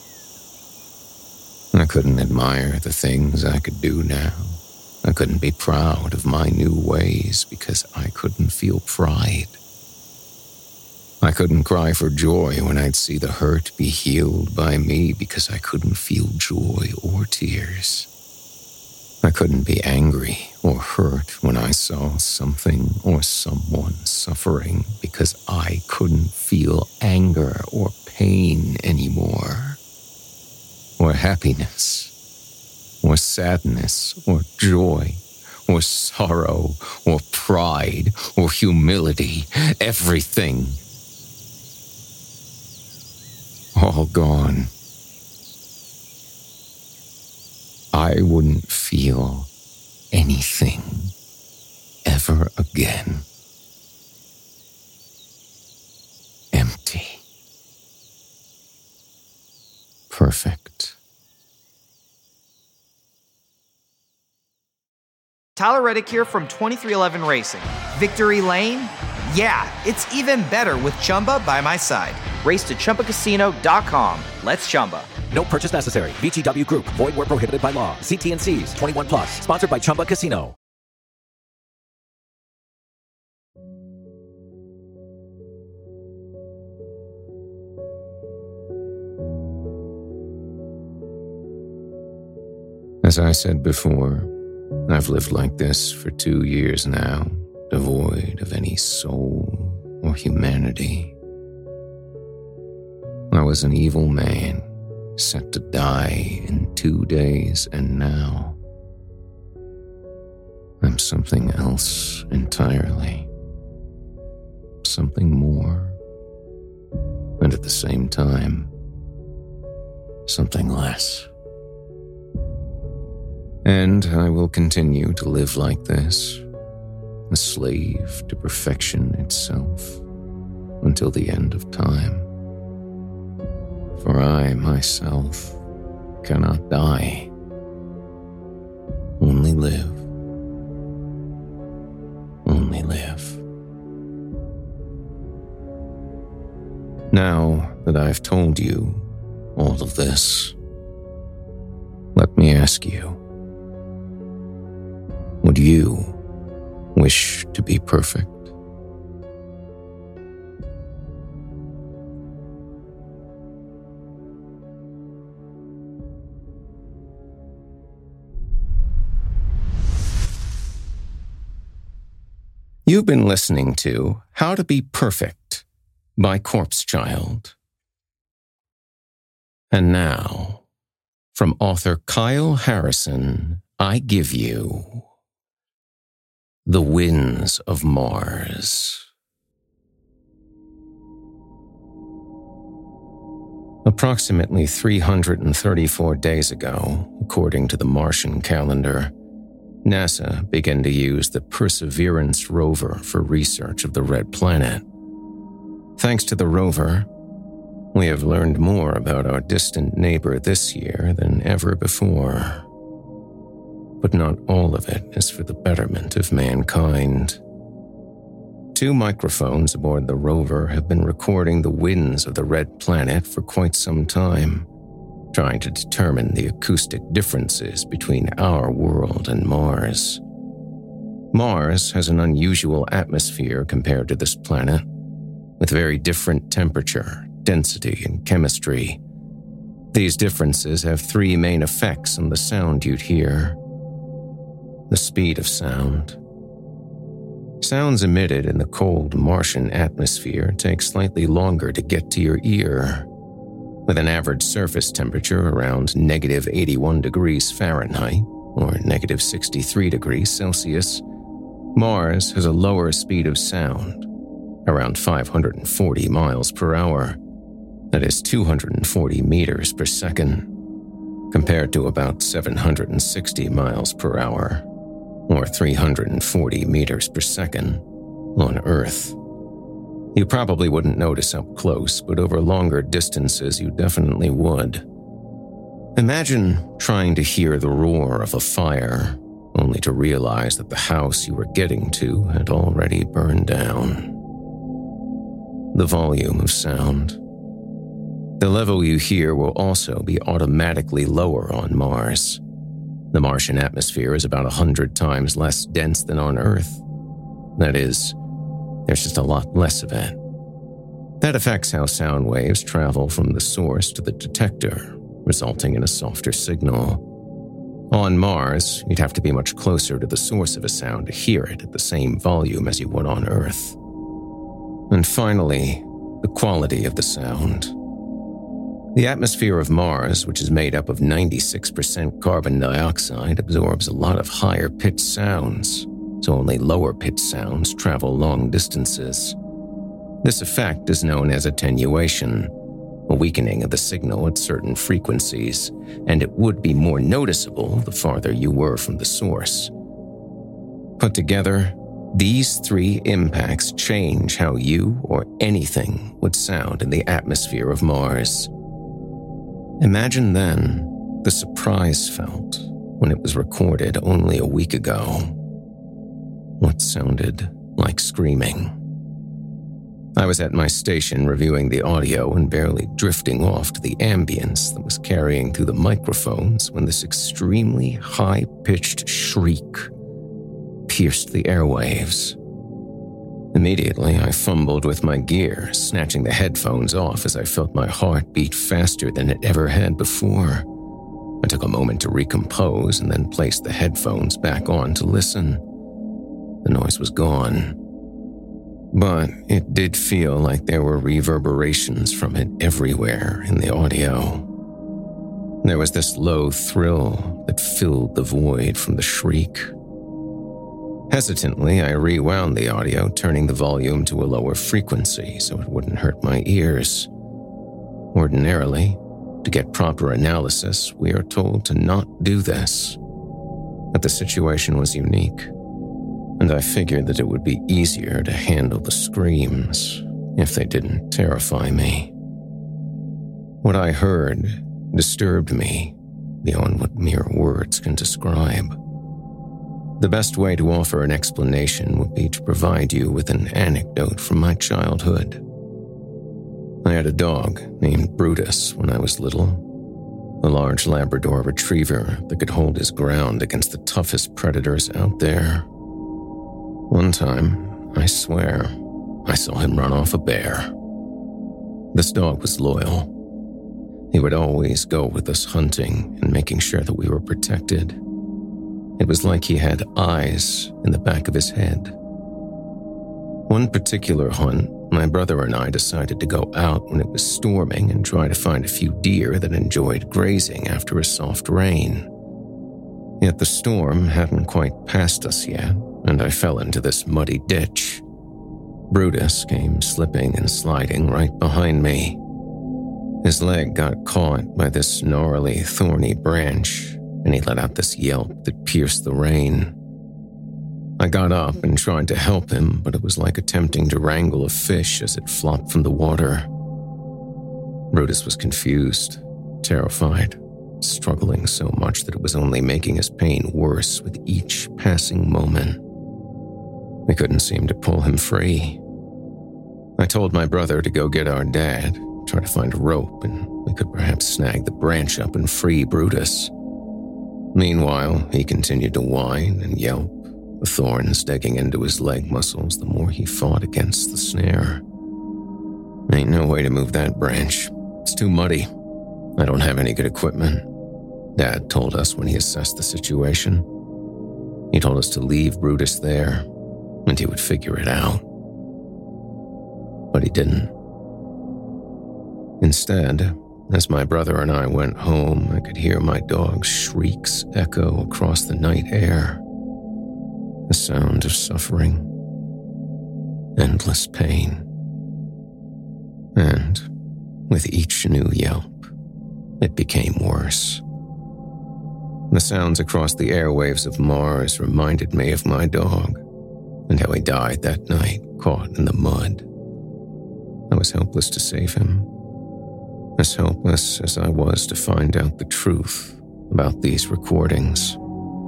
I couldn't admire the things I could do now. I couldn't be proud of my new ways because I couldn't feel pride. I couldn't cry for joy when I'd see the hurt be healed by me because I couldn't feel joy or tears. I couldn't be angry or hurt when I saw something or someone suffering because I couldn't feel anger or pain anymore, or happiness, or sadness, or joy, or sorrow, or pride, or humility, everything. All gone. I wouldn't feel anything ever again. Empty. Perfect. Tyler Reddick here from 2311 Racing. Victory Lane? Yeah, it's even better with Chumba by my side. Race to ChumbaCasino.com. Let's Chumba. No purchase necessary. VGW Group. Void where prohibited by law. See T&Cs. 21 plus. Sponsored by Chumba Casino. As I said before, I've lived like this for 2 years now, devoid of any soul or humanity. I was an evil man, set to die in 2 days, and now I'm something else entirely. Something more, and at the same time, something less. And I will continue to live like this, a slave to perfection itself, until the end of time. For I, myself, cannot die, only live, only live. Now that I've told you all of this, let me ask you, would you wish to be perfect? You've been listening to How to Be Perfect by Corpse Child. And now, from author Kyle Harrison, I give you The Winds of Mars. Approximately 334 days ago, according to the Martian calendar, NASA began to use the Perseverance rover for research of the Red Planet. Thanks to the rover, we have learned more about our distant neighbor this year than ever before. But not all of it is for the betterment of mankind. 2 microphones aboard the rover have been recording the winds of the Red Planet for quite some time, trying to determine the acoustic differences between our world and Mars. Mars has an unusual atmosphere compared to this planet, with very different temperature, density, and chemistry. These differences have three main effects on the sound you'd hear. The speed of sound. Sounds emitted in the cold Martian atmosphere take slightly longer to get to your ear. With an average surface temperature around -81 degrees Fahrenheit or -63 degrees Celsius, Mars has a lower speed of sound, around 540 miles per hour. That is 240 meters per second, compared to about 760 miles per hour, or 340 meters per second, on Earth. You probably wouldn't notice up close, but over longer distances you definitely would. Imagine trying to hear the roar of a fire, only to realize that the house you were getting to had already burned down. The volume of sound. The level you hear will also be automatically lower on Mars. The Martian atmosphere is about 100 times less dense than on Earth. That is, there's just a lot less of it. That affects how sound waves travel from the source to the detector, resulting in a softer signal. On Mars, you'd have to be much closer to the source of a sound to hear it at the same volume as you would on Earth. And finally, the quality of the sound. The atmosphere of Mars, which is made up of 96% carbon dioxide, absorbs a lot of higher-pitched sounds, so only lower-pitched sounds travel long distances. This effect is known as attenuation, a weakening of the signal at certain frequencies, and it would be more noticeable the farther you were from the source. Put together, these three impacts change how you or anything would sound in the atmosphere of Mars. Imagine then the surprise felt when it was recorded only a week ago. What sounded like screaming. I was at my station reviewing the audio and barely drifting off to the ambience that was carrying through the microphones when this extremely high-pitched shriek pierced the airwaves. Immediately, I fumbled with my gear, snatching the headphones off as I felt my heart beat faster than it ever had before. I took a moment to recompose and then placed the headphones back on to listen. The noise was gone, but it did feel like there were reverberations from it everywhere in the audio. There was this low thrill that filled the void from the shriek. Hesitantly, I rewound the audio, turning the volume to a lower frequency so it wouldn't hurt my ears. Ordinarily, to get proper analysis, we are told to not do this. But the situation was unique, and I figured that it would be easier to handle the screams if they didn't terrify me. What I heard disturbed me beyond what mere words can describe. The best way to offer an explanation would be to provide you with an anecdote from my childhood. I had a dog named Brutus when I was little, a large Labrador retriever that could hold his ground against the toughest predators out there. One time, I swear, I saw him run off a bear. This dog was loyal. He would always go with us hunting and making sure that we were protected. It was like he had eyes in the back of his head. One particular hunt, my brother and I decided to go out when it was storming and try to find a few deer that enjoyed grazing after a soft rain. Yet the storm hadn't quite passed us yet, and I fell into this muddy ditch. Brutus came slipping and sliding right behind me. His leg got caught by this gnarly, thorny branch, and he let out this yelp that pierced the rain. I got up and tried to help him, but it was like attempting to wrangle a fish as it flopped from the water. Brutus was confused, terrified, struggling so much that it was only making his pain worse with each passing moment. We couldn't seem to pull him free. I told my brother to go get our dad, try to find a rope, and we could perhaps snag the branch up and free Brutus. Meanwhile, he continued to whine and yelp, the thorns digging into his leg muscles the more he fought against the snare. Ain't no way to move that branch. It's too muddy. I don't have any good equipment, Dad told us when he assessed the situation. He told us to leave Brutus there, and he would figure it out. But he didn't. Instead, as my brother and I went home, I could hear my dog's shrieks echo across the night air. The sound of suffering, endless pain. And with each new yelp, it became worse. The sounds across the airwaves of Mars reminded me of my dog and how he died that night, caught in the mud. I was helpless to save him, as helpless as I was to find out the truth about these recordings.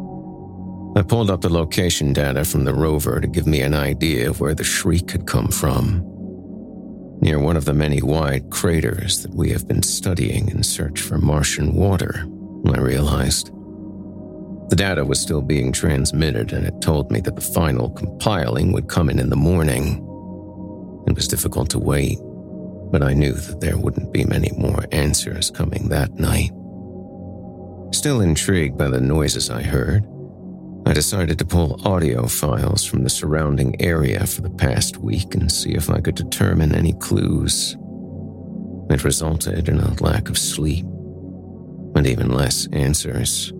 I pulled up the location data from the rover to give me an idea of where the shriek had come from. Near one of the many wide craters that we have been studying in search for Martian water, I realized. The data was still being transmitted, and it told me that the final compiling would come in the morning. It was difficult to wait, but I knew that there wouldn't be many more answers coming that night. Still intrigued by the noises I heard, I decided to pull audio files from the surrounding area for the past week and see if I could determine any clues. It resulted in a lack of sleep, and even less answers.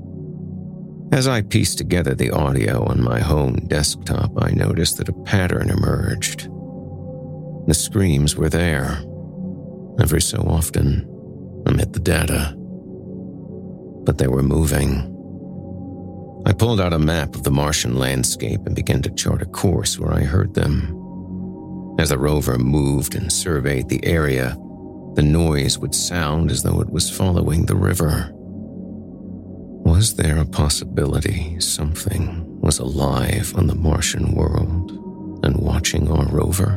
As I pieced together the audio on my home desktop, I noticed that a pattern emerged. The screams were there, every so often, amid the data. But they were moving. I pulled out a map of the Martian landscape and began to chart a course where I heard them. As the rover moved and surveyed the area, the noise would sound as though it was following the river. Was there a possibility something was alive on the Martian world and watching our rover?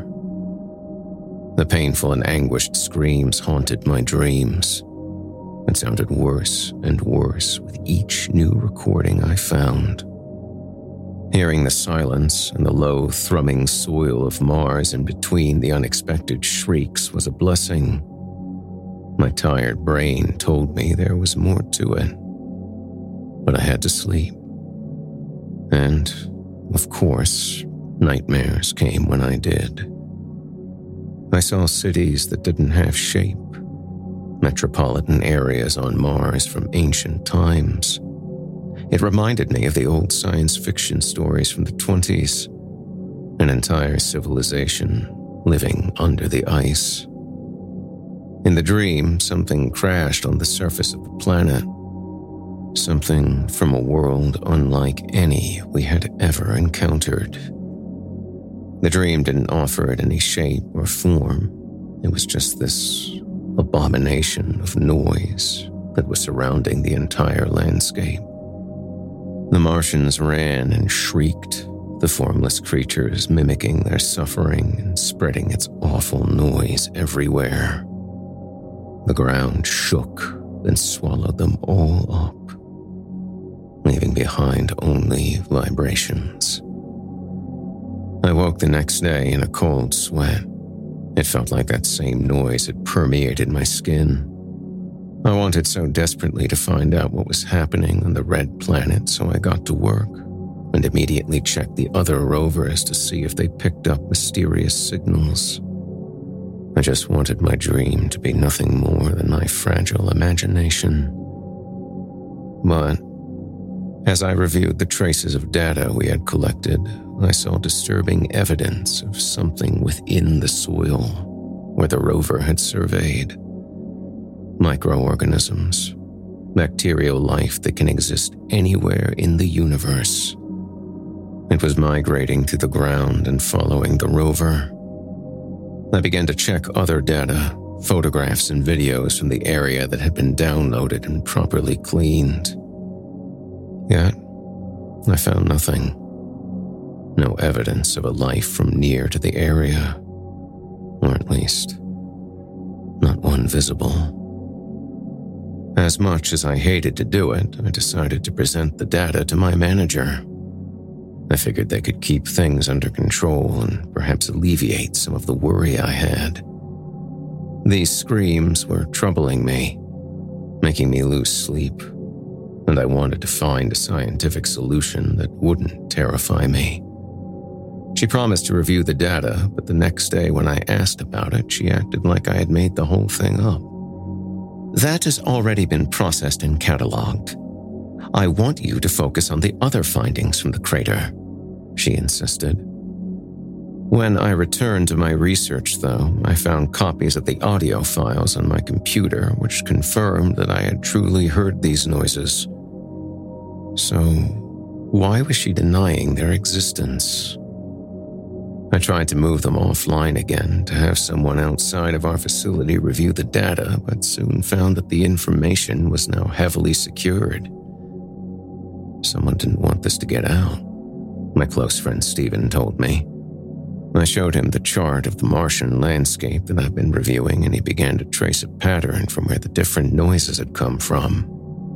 The painful and anguished screams haunted my dreams. It sounded worse and worse with each new recording I found. Hearing the silence and the low, thrumming soil of Mars in between the unexpected shrieks was a blessing. My tired brain told me there was more to it. But I had to sleep. And, of course, nightmares came when I did. I saw cities that didn't have shape, metropolitan areas on Mars from ancient times. It reminded me of the old science fiction stories from the 20s, an entire civilization living under the ice. In the dream, something crashed on the surface of the planet. Something from a world unlike any we had ever encountered. The dream didn't offer it any shape or form. It was just this abomination of noise that was surrounding the entire landscape. The Martians ran and shrieked, the formless creatures mimicking their suffering and spreading its awful noise everywhere. The ground shook and swallowed them all up, leaving behind only vibrations. I woke the next day in a cold sweat. It felt like that same noise had permeated my skin. I wanted so desperately to find out what was happening on the red planet, so I got to work and immediately checked the other rovers to see if they picked up mysterious signals. I just wanted my dream to be nothing more than my fragile imagination. But as I reviewed the traces of data we had collected, I saw disturbing evidence of something within the soil where the rover had surveyed. Microorganisms, bacterial life that can exist anywhere in the universe. It was migrating through the ground and following the rover. I began to check other data, photographs and videos from the area that had been downloaded and properly cleaned. Yet, I found nothing. No evidence of a life from near to the area, or at least, not one visible. As much as I hated to do it, I decided to present the data to my manager. I figured they could keep things under control and perhaps alleviate some of the worry I had. These screams were troubling me, making me lose sleep, and I wanted to find a scientific solution that wouldn't terrify me. She promised to review the data, but the next day when I asked about it, she acted like I had made the whole thing up. That has already been processed and cataloged. I want you to focus on the other findings from the crater, she insisted. When I returned to my research, though, I found copies of the audio files on my computer, which confirmed that I had truly heard these noises. So, why was she denying their existence? I tried to move them offline again to have someone outside of our facility review the data, but soon found that the information was now heavily secured. Someone didn't want this to get out, my close friend Steven told me. I showed him the chart of the Martian landscape that I've been reviewing, and he began to trace a pattern from where the different noises had come from.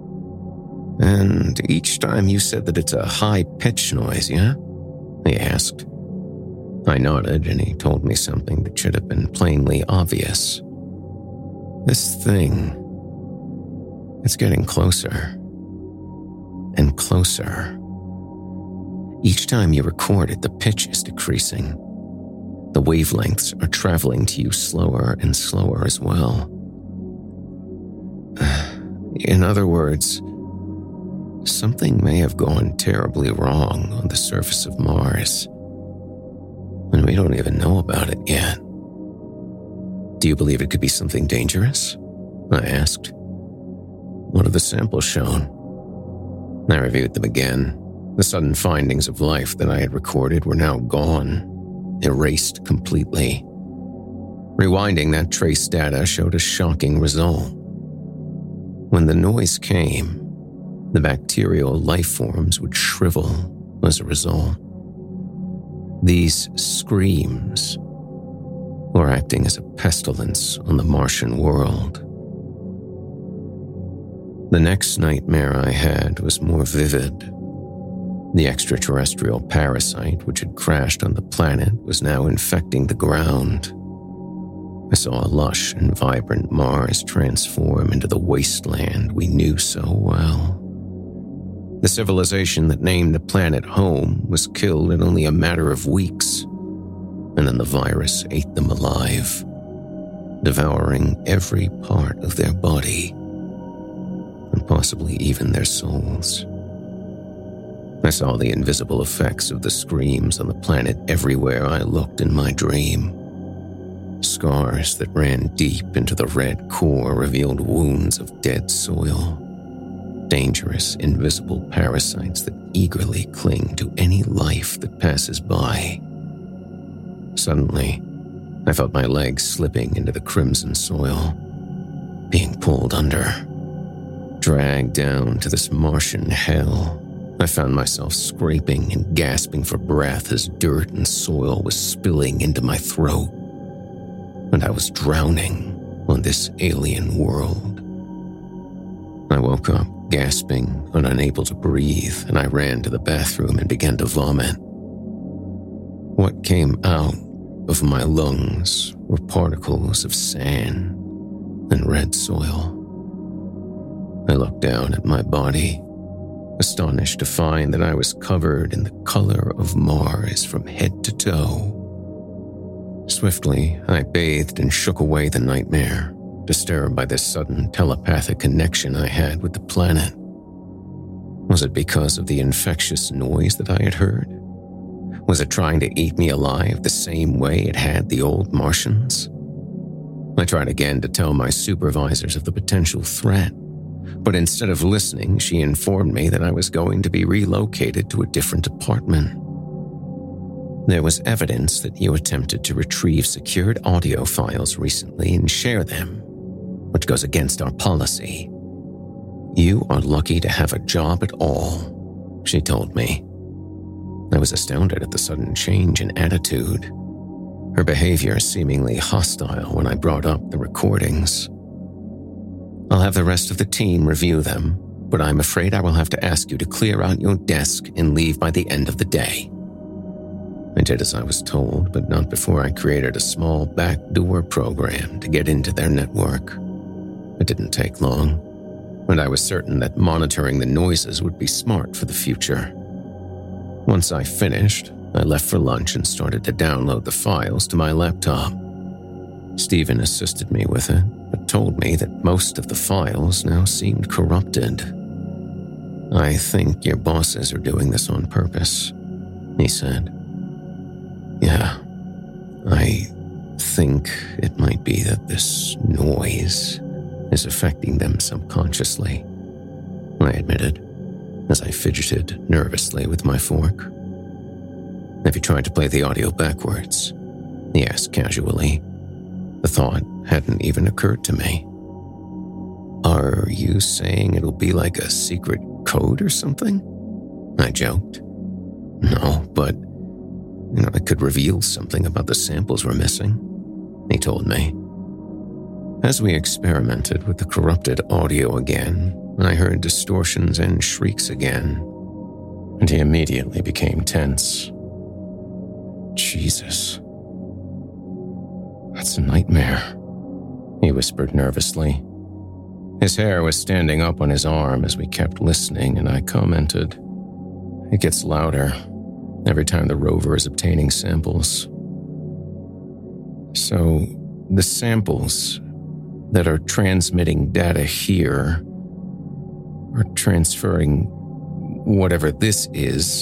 And each time you said that it's a high-pitched noise, yeah? He asked. I nodded, and he told me something that should have been plainly obvious. This thing, it's getting closer and closer. Each time you record it, the pitch is decreasing. The wavelengths are traveling to you slower and slower as well. In other words, something may have gone terribly wrong on the surface of Mars, and we don't even know about it yet. Do you believe it could be something dangerous? I asked. What have the samples shown? I reviewed them again. The sudden findings of life that I had recorded were now gone, erased completely. Rewinding that trace data showed a shocking result. When the noise came, the bacterial life forms would shrivel as a result. These screams were acting as a pestilence on the Martian world. The next nightmare I had was more vivid. The extraterrestrial parasite which had crashed on the planet was now infecting the ground. I saw a lush and vibrant Mars transform into the wasteland we knew so well. The civilization that named the planet home was killed in only a matter of weeks, and then the virus ate them alive, devouring every part of their body, and possibly even their souls. I saw the invisible effects of the screams on the planet everywhere I looked in my dream. Scars that ran deep into the red core revealed wounds of dead soil. Dangerous, invisible parasites that eagerly cling to any life that passes by. Suddenly, I felt my legs slipping into the crimson soil, being pulled under, dragged down to this Martian hell. I found myself scraping and gasping for breath as dirt and soil was spilling into my throat, and I was drowning on this alien world. I woke up gasping and unable to breathe, and I ran to the bathroom and began to vomit. What came out of my lungs were particles of sand and red soil. I looked down at my body, astonished to find that I was covered in the color of Mars from head to toe. Swiftly, I bathed and shook away the nightmare, disturbed by this sudden telepathic connection I had with the planet. Was it because of the infectious noise that I had heard? Was it trying to eat me alive the same way it had the old Martians? I tried again to tell my supervisors of the potential threat, but instead of listening, she informed me that I was going to be relocated to a different apartment. There was evidence that you attempted to retrieve secured audio files recently and share them, which goes against our policy. You are lucky to have a job at all, she told me. I was astounded at the sudden change in attitude, her behavior seemingly hostile when I brought up the recordings. I'll have the rest of the team review them, but I'm afraid I will have to ask you to clear out your desk and leave by the end of the day. I did as I was told, but not before I created a small backdoor program to get into their network. It didn't take long, and I was certain that monitoring the noises would be smart for the future. Once I finished, I left for lunch and started to download the files to my laptop. Stephen assisted me with it, but told me that most of the files now seemed corrupted. I think your bosses are doing this on purpose, he said. Yeah, I think it might be that this noise is affecting them subconsciously, I admitted, as I fidgeted nervously with my fork. Have you tried to play the audio backwards? He asked casually. The thought hadn't even occurred to me. Are you saying it'll be like a secret code or something? I joked. No, but it could reveal something about the samples we're missing, he told me. As we experimented with the corrupted audio again, I heard distortions and shrieks again, and he immediately became tense. Jesus. That's a nightmare, he whispered nervously. His hair was standing up on his arm as we kept listening, and I commented, It gets louder every time the rover is obtaining samples. So, the samples that are transmitting data here are transferring whatever this is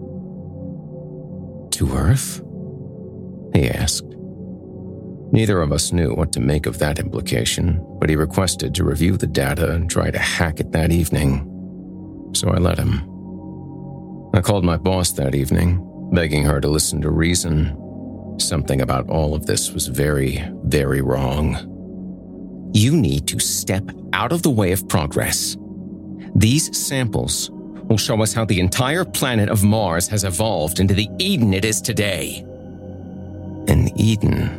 to Earth? He asked. Neither of us knew what to make of that implication, but he requested to review the data and try to hack it that evening. So I let him. I called my boss that evening, begging her to listen to reason. Something about all of this was very, very wrong. You need to step out of the way of progress. These samples will show us how the entire planet of Mars has evolved into the Eden it is today. An Eden?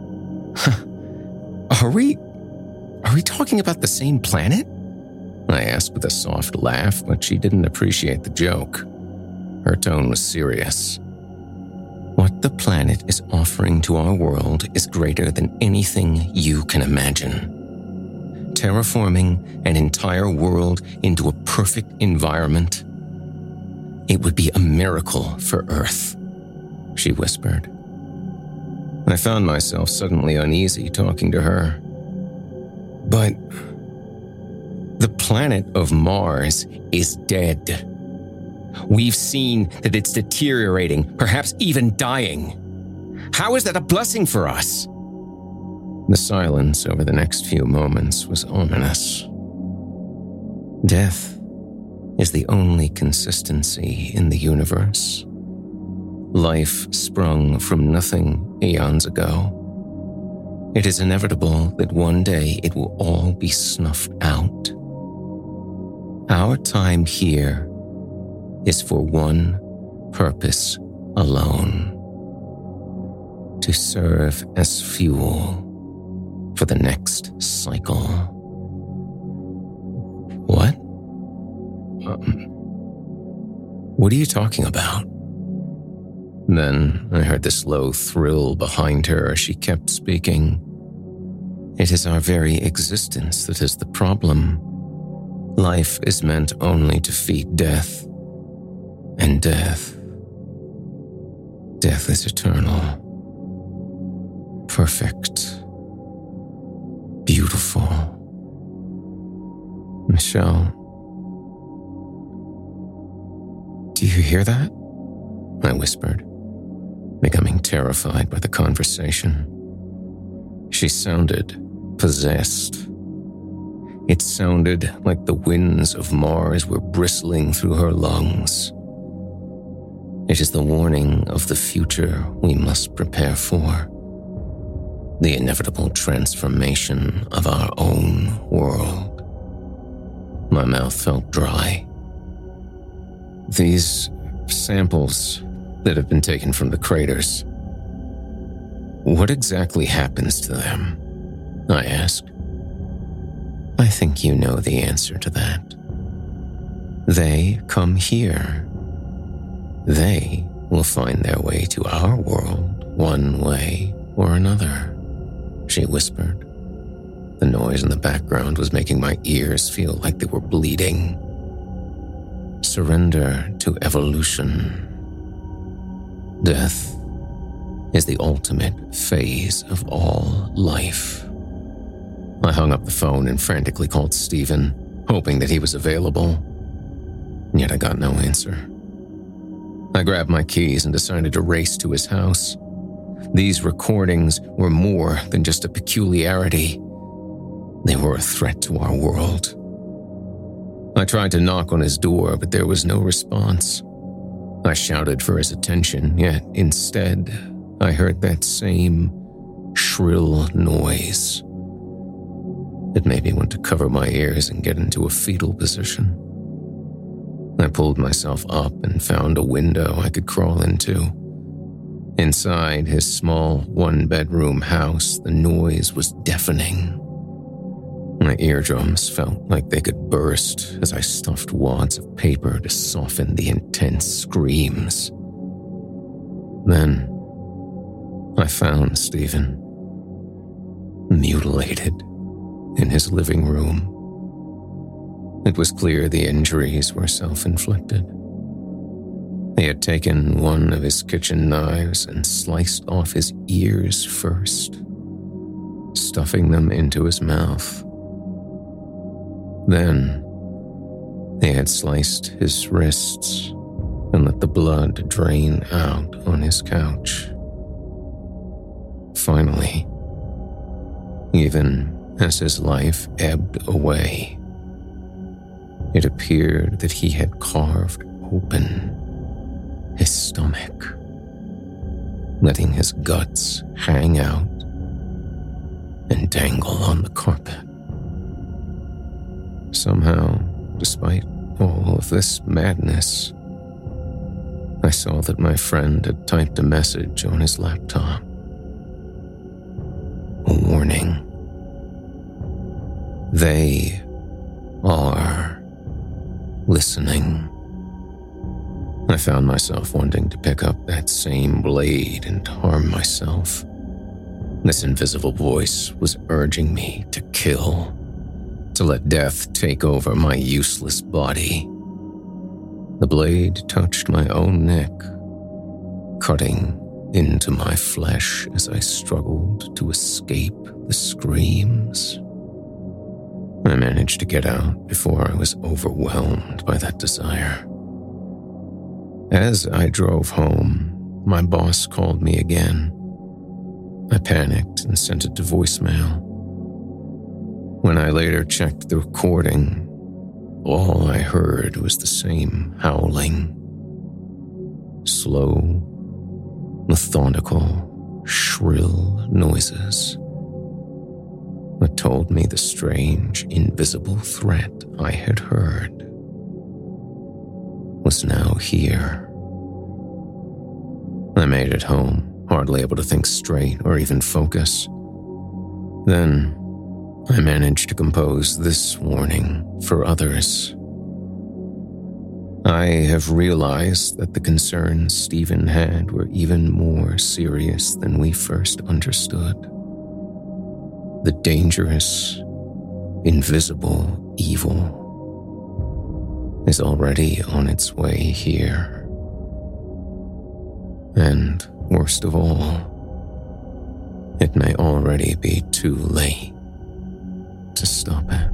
Are we talking about the same planet? I asked with a soft laugh, but she didn't appreciate the joke. Her tone was serious. What the planet is offering to our world is greater than anything you can imagine. Terraforming an entire world into a perfect environment. It would be a miracle for Earth, she whispered. I found myself suddenly uneasy talking to her. But the planet of Mars is dead. We've seen that it's deteriorating, perhaps even dying. How is that a blessing for us? The silence over the next few moments was ominous. Death is the only consistency in the universe. Life sprung from nothing eons ago. It is inevitable that one day it will all be snuffed out. Our time here is for one purpose alone: to serve as fuel for the next cycle. What? What are you talking about? Then I heard this low thrill behind her as she kept speaking. It is our very existence that is the problem. Life is meant only to feed death. And death is eternal. Perfect. Beautiful. Michelle, do you hear that? I whispered, becoming terrified by the conversation. She sounded possessed. It sounded like the winds of Mars were bristling through her lungs. It is the warning of the future we must prepare for. The inevitable transformation of our own world. My mouth felt dry. These samples that have been taken from the craters, what exactly happens to them? I asked. I think you know the answer to that, They come here. They will find their way to our world one way or another, she whispered. The noise in the background was making my ears feel like they were bleeding. Surrender to evolution. Death is the ultimate phase of all life. I hung up the phone and frantically called Stephen, hoping that he was available. Yet I got no answer. I grabbed my keys and decided to race to his house. These recordings were more than just a peculiarity. They were a threat to our world. I tried to knock on his door, but there was no response. I shouted for his attention, yet instead, I heard that same shrill noise. It made me want to cover my ears and get into a fetal position. I pulled myself up and found a window I could crawl into. Inside his small one-bedroom house, the noise was deafening. My eardrums felt like they could burst as I stuffed wads of paper to soften the intense screams. Then, I found Stephen, mutilated in his living room. It was clear the injuries were self-inflicted. He had taken one of his kitchen knives and sliced off his ears first, stuffing them into his mouth. Then, he had sliced his wrists and let the blood drain out on his couch. Finally, even as his life ebbed away, it appeared that he had carved open his stomach, letting his guts hang out and dangle on the carpet. Somehow, despite all of this madness, I saw that my friend had typed a message on his laptop. A warning. They are listening. I found myself wanting to pick up that same blade and harm myself. This invisible voice was urging me to kill, to let death take over my useless body. The blade touched my own neck, cutting into my flesh as I struggled to escape the screams. I managed to get out before I was overwhelmed by that desire. As I drove home, my boss called me again. I panicked and sent it to voicemail. When I later checked the recording, all I heard was the same howling. Slow, methodical, shrill noises that told me the strange, invisible threat I had heard was now here. I made it home, hardly able to think straight or even focus. Then, I managed to compose this warning for others. I have realized that the concerns Stephen had were even more serious than we first understood. The dangerous, invisible evil is already on its way here. And worst of all, it may already be too late to stop it.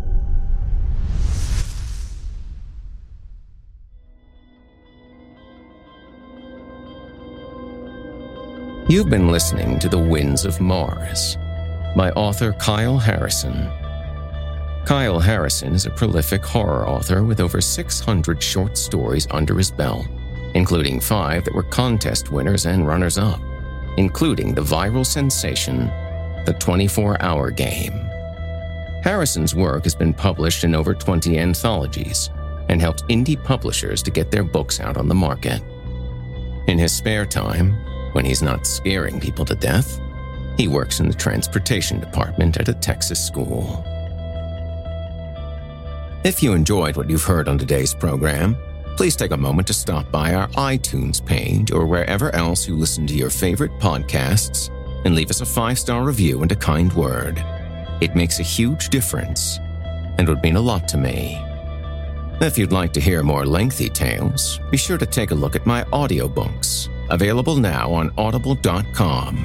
You've been listening to The Winds of Mars by author Kyle Harrison. Kyle Harrison is a prolific horror author with over 600 short stories under his belt, including 5 that were contest winners and runners-up, including the viral sensation, The 24-Hour Game. Harrison's work has been published in over 20 anthologies and helped indie publishers to get their books out on the market. In his spare time, when he's not scaring people to death, he works in the transportation department at a Texas school. If you enjoyed what you've heard on today's program, please take a moment to stop by our iTunes page or wherever else you listen to your favorite podcasts and leave us a 5-star review and a kind word. It makes a huge difference and would mean a lot to me. If you'd like to hear more lengthy tales, be sure to take a look at my audiobooks, available now on audible.com.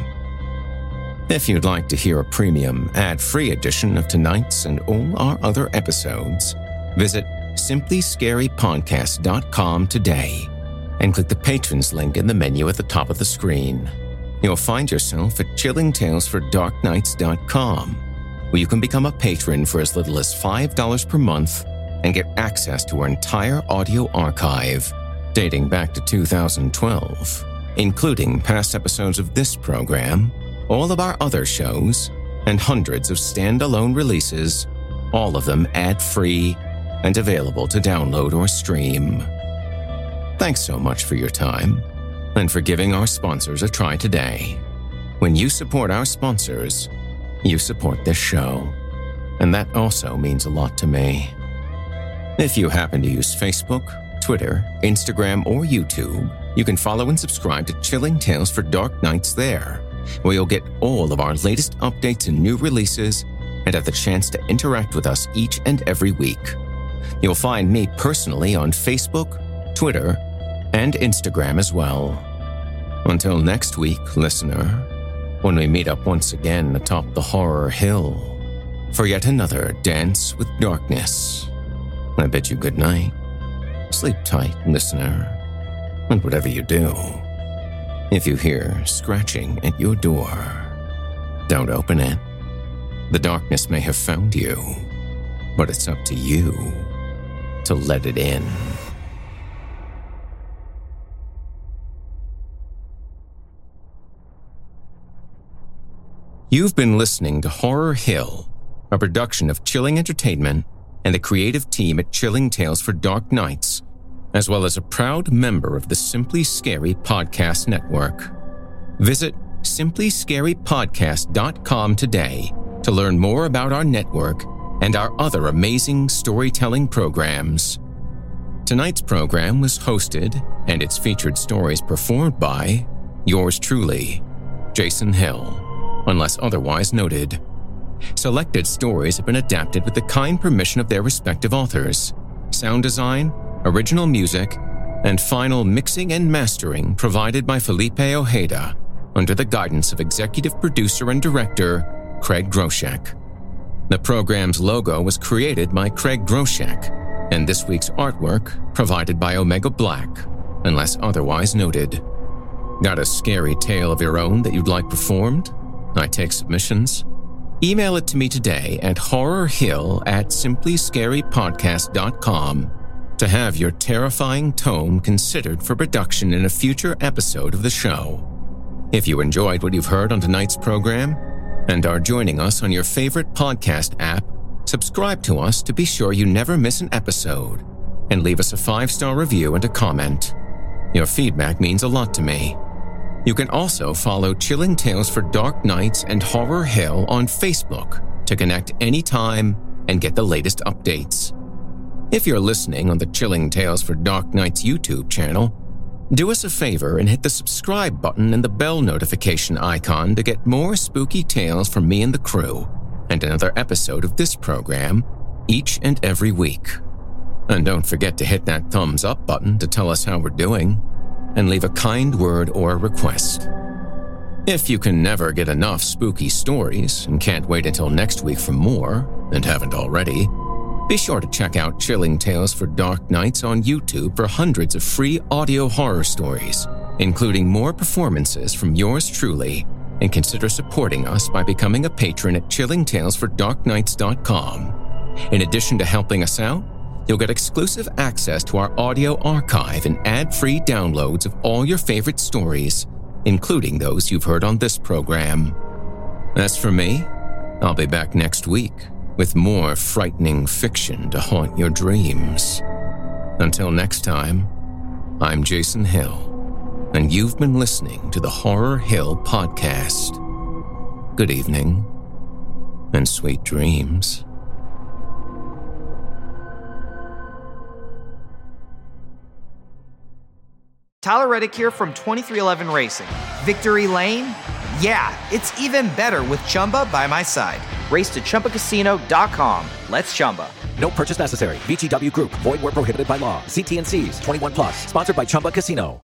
If you'd like to hear a premium, ad-free edition of tonight's and all our other episodes, visit simplyscarypodcast.com today and click the Patrons link in the menu at the top of the screen. You'll find yourself at chillingtalesfordarknights.com, where you can become a patron for as little as $5 per month and get access to our entire audio archive dating back to 2012, including past episodes of this program, all of our other shows, and hundreds of standalone releases, all of them ad-free and available to download or stream. Thanks so much for your time and for giving our sponsors a try today. When you support our sponsors, you support this show, and that also means a lot to me. If you happen to use Facebook, Twitter, Instagram, or YouTube, you can follow and subscribe to Chilling Tales for Dark Nights there, where you'll get all of our latest updates and new releases and have the chance to interact with us each and every week. You'll find me personally on Facebook, Twitter, and Instagram as well. Until next week, listener, when we meet up once again atop the Horror Hill for yet another Dance with Darkness, I bid you good night. Sleep tight, listener, and whatever you do, if you hear scratching at your door, don't open it. The darkness may have found you, but it's up to you to let it in. You've been listening to Horror Hill, a production of Chilling Entertainment and the creative team at Chilling Tales for Dark Nights, as well as a proud member of the Simply Scary Podcast Network. Visit simplyscarypodcast.com today to learn more about our network and our other amazing storytelling programs. Tonight's program was hosted and its featured stories performed by yours truly, Jason Hill, unless otherwise noted. Selected stories have been adapted with the kind permission of their respective authors. Sound design, original music, and final mixing and mastering provided by Felipe Ojeda under the guidance of executive producer and director Craig Groshek. The program's logo was created by Craig Groshek, and this week's artwork provided by Omega Black, unless otherwise noted. Got a scary tale of your own that you'd like performed? I take submissions. Email it to me today at horrorhill@simplyscarypodcast.com to have your terrifying tome considered for production in a future episode of the show. If you enjoyed what you've heard on tonight's program and are joining us on your favorite podcast app, subscribe to us to be sure you never miss an episode and leave us a 5-star review and a comment. Your feedback means a lot to me. You can also follow Chilling Tales for Dark Nights and Horror Hill on Facebook to connect anytime and get the latest updates. If you're listening on the Chilling Tales for Dark Nights YouTube channel, do us a favor and hit the subscribe button and the bell notification icon to get more spooky tales from me and the crew, and another episode of this program each and every week. And don't forget to hit that thumbs up button to tell us how we're doing, and leave a kind word or a request. If you can never get enough spooky stories and can't wait until next week for more, and haven't already, be sure to check out Chilling Tales for Dark Nights on YouTube for hundreds of free audio horror stories, including more performances from yours truly, and consider supporting us by becoming a patron at chillingtalesfordarknights.com. In addition to helping us out, you'll get exclusive access to our audio archive and ad-free downloads of all your favorite stories, including those you've heard on this program. As for me, I'll be back next week with more frightening fiction to haunt your dreams. Until next time, I'm Jason Hill, and you've been listening to the Horror Hill Podcast. Good evening, and sweet dreams. Tyler Reddick here from 2311 Racing. Victory Lane? Yeah, it's even better with Chumba by my side. Race to ChumbaCasino.com. Let's Chumba. No purchase necessary. VGW Group. Void where prohibited by law. See T&Cs. 21 plus. Sponsored by Chumba Casino.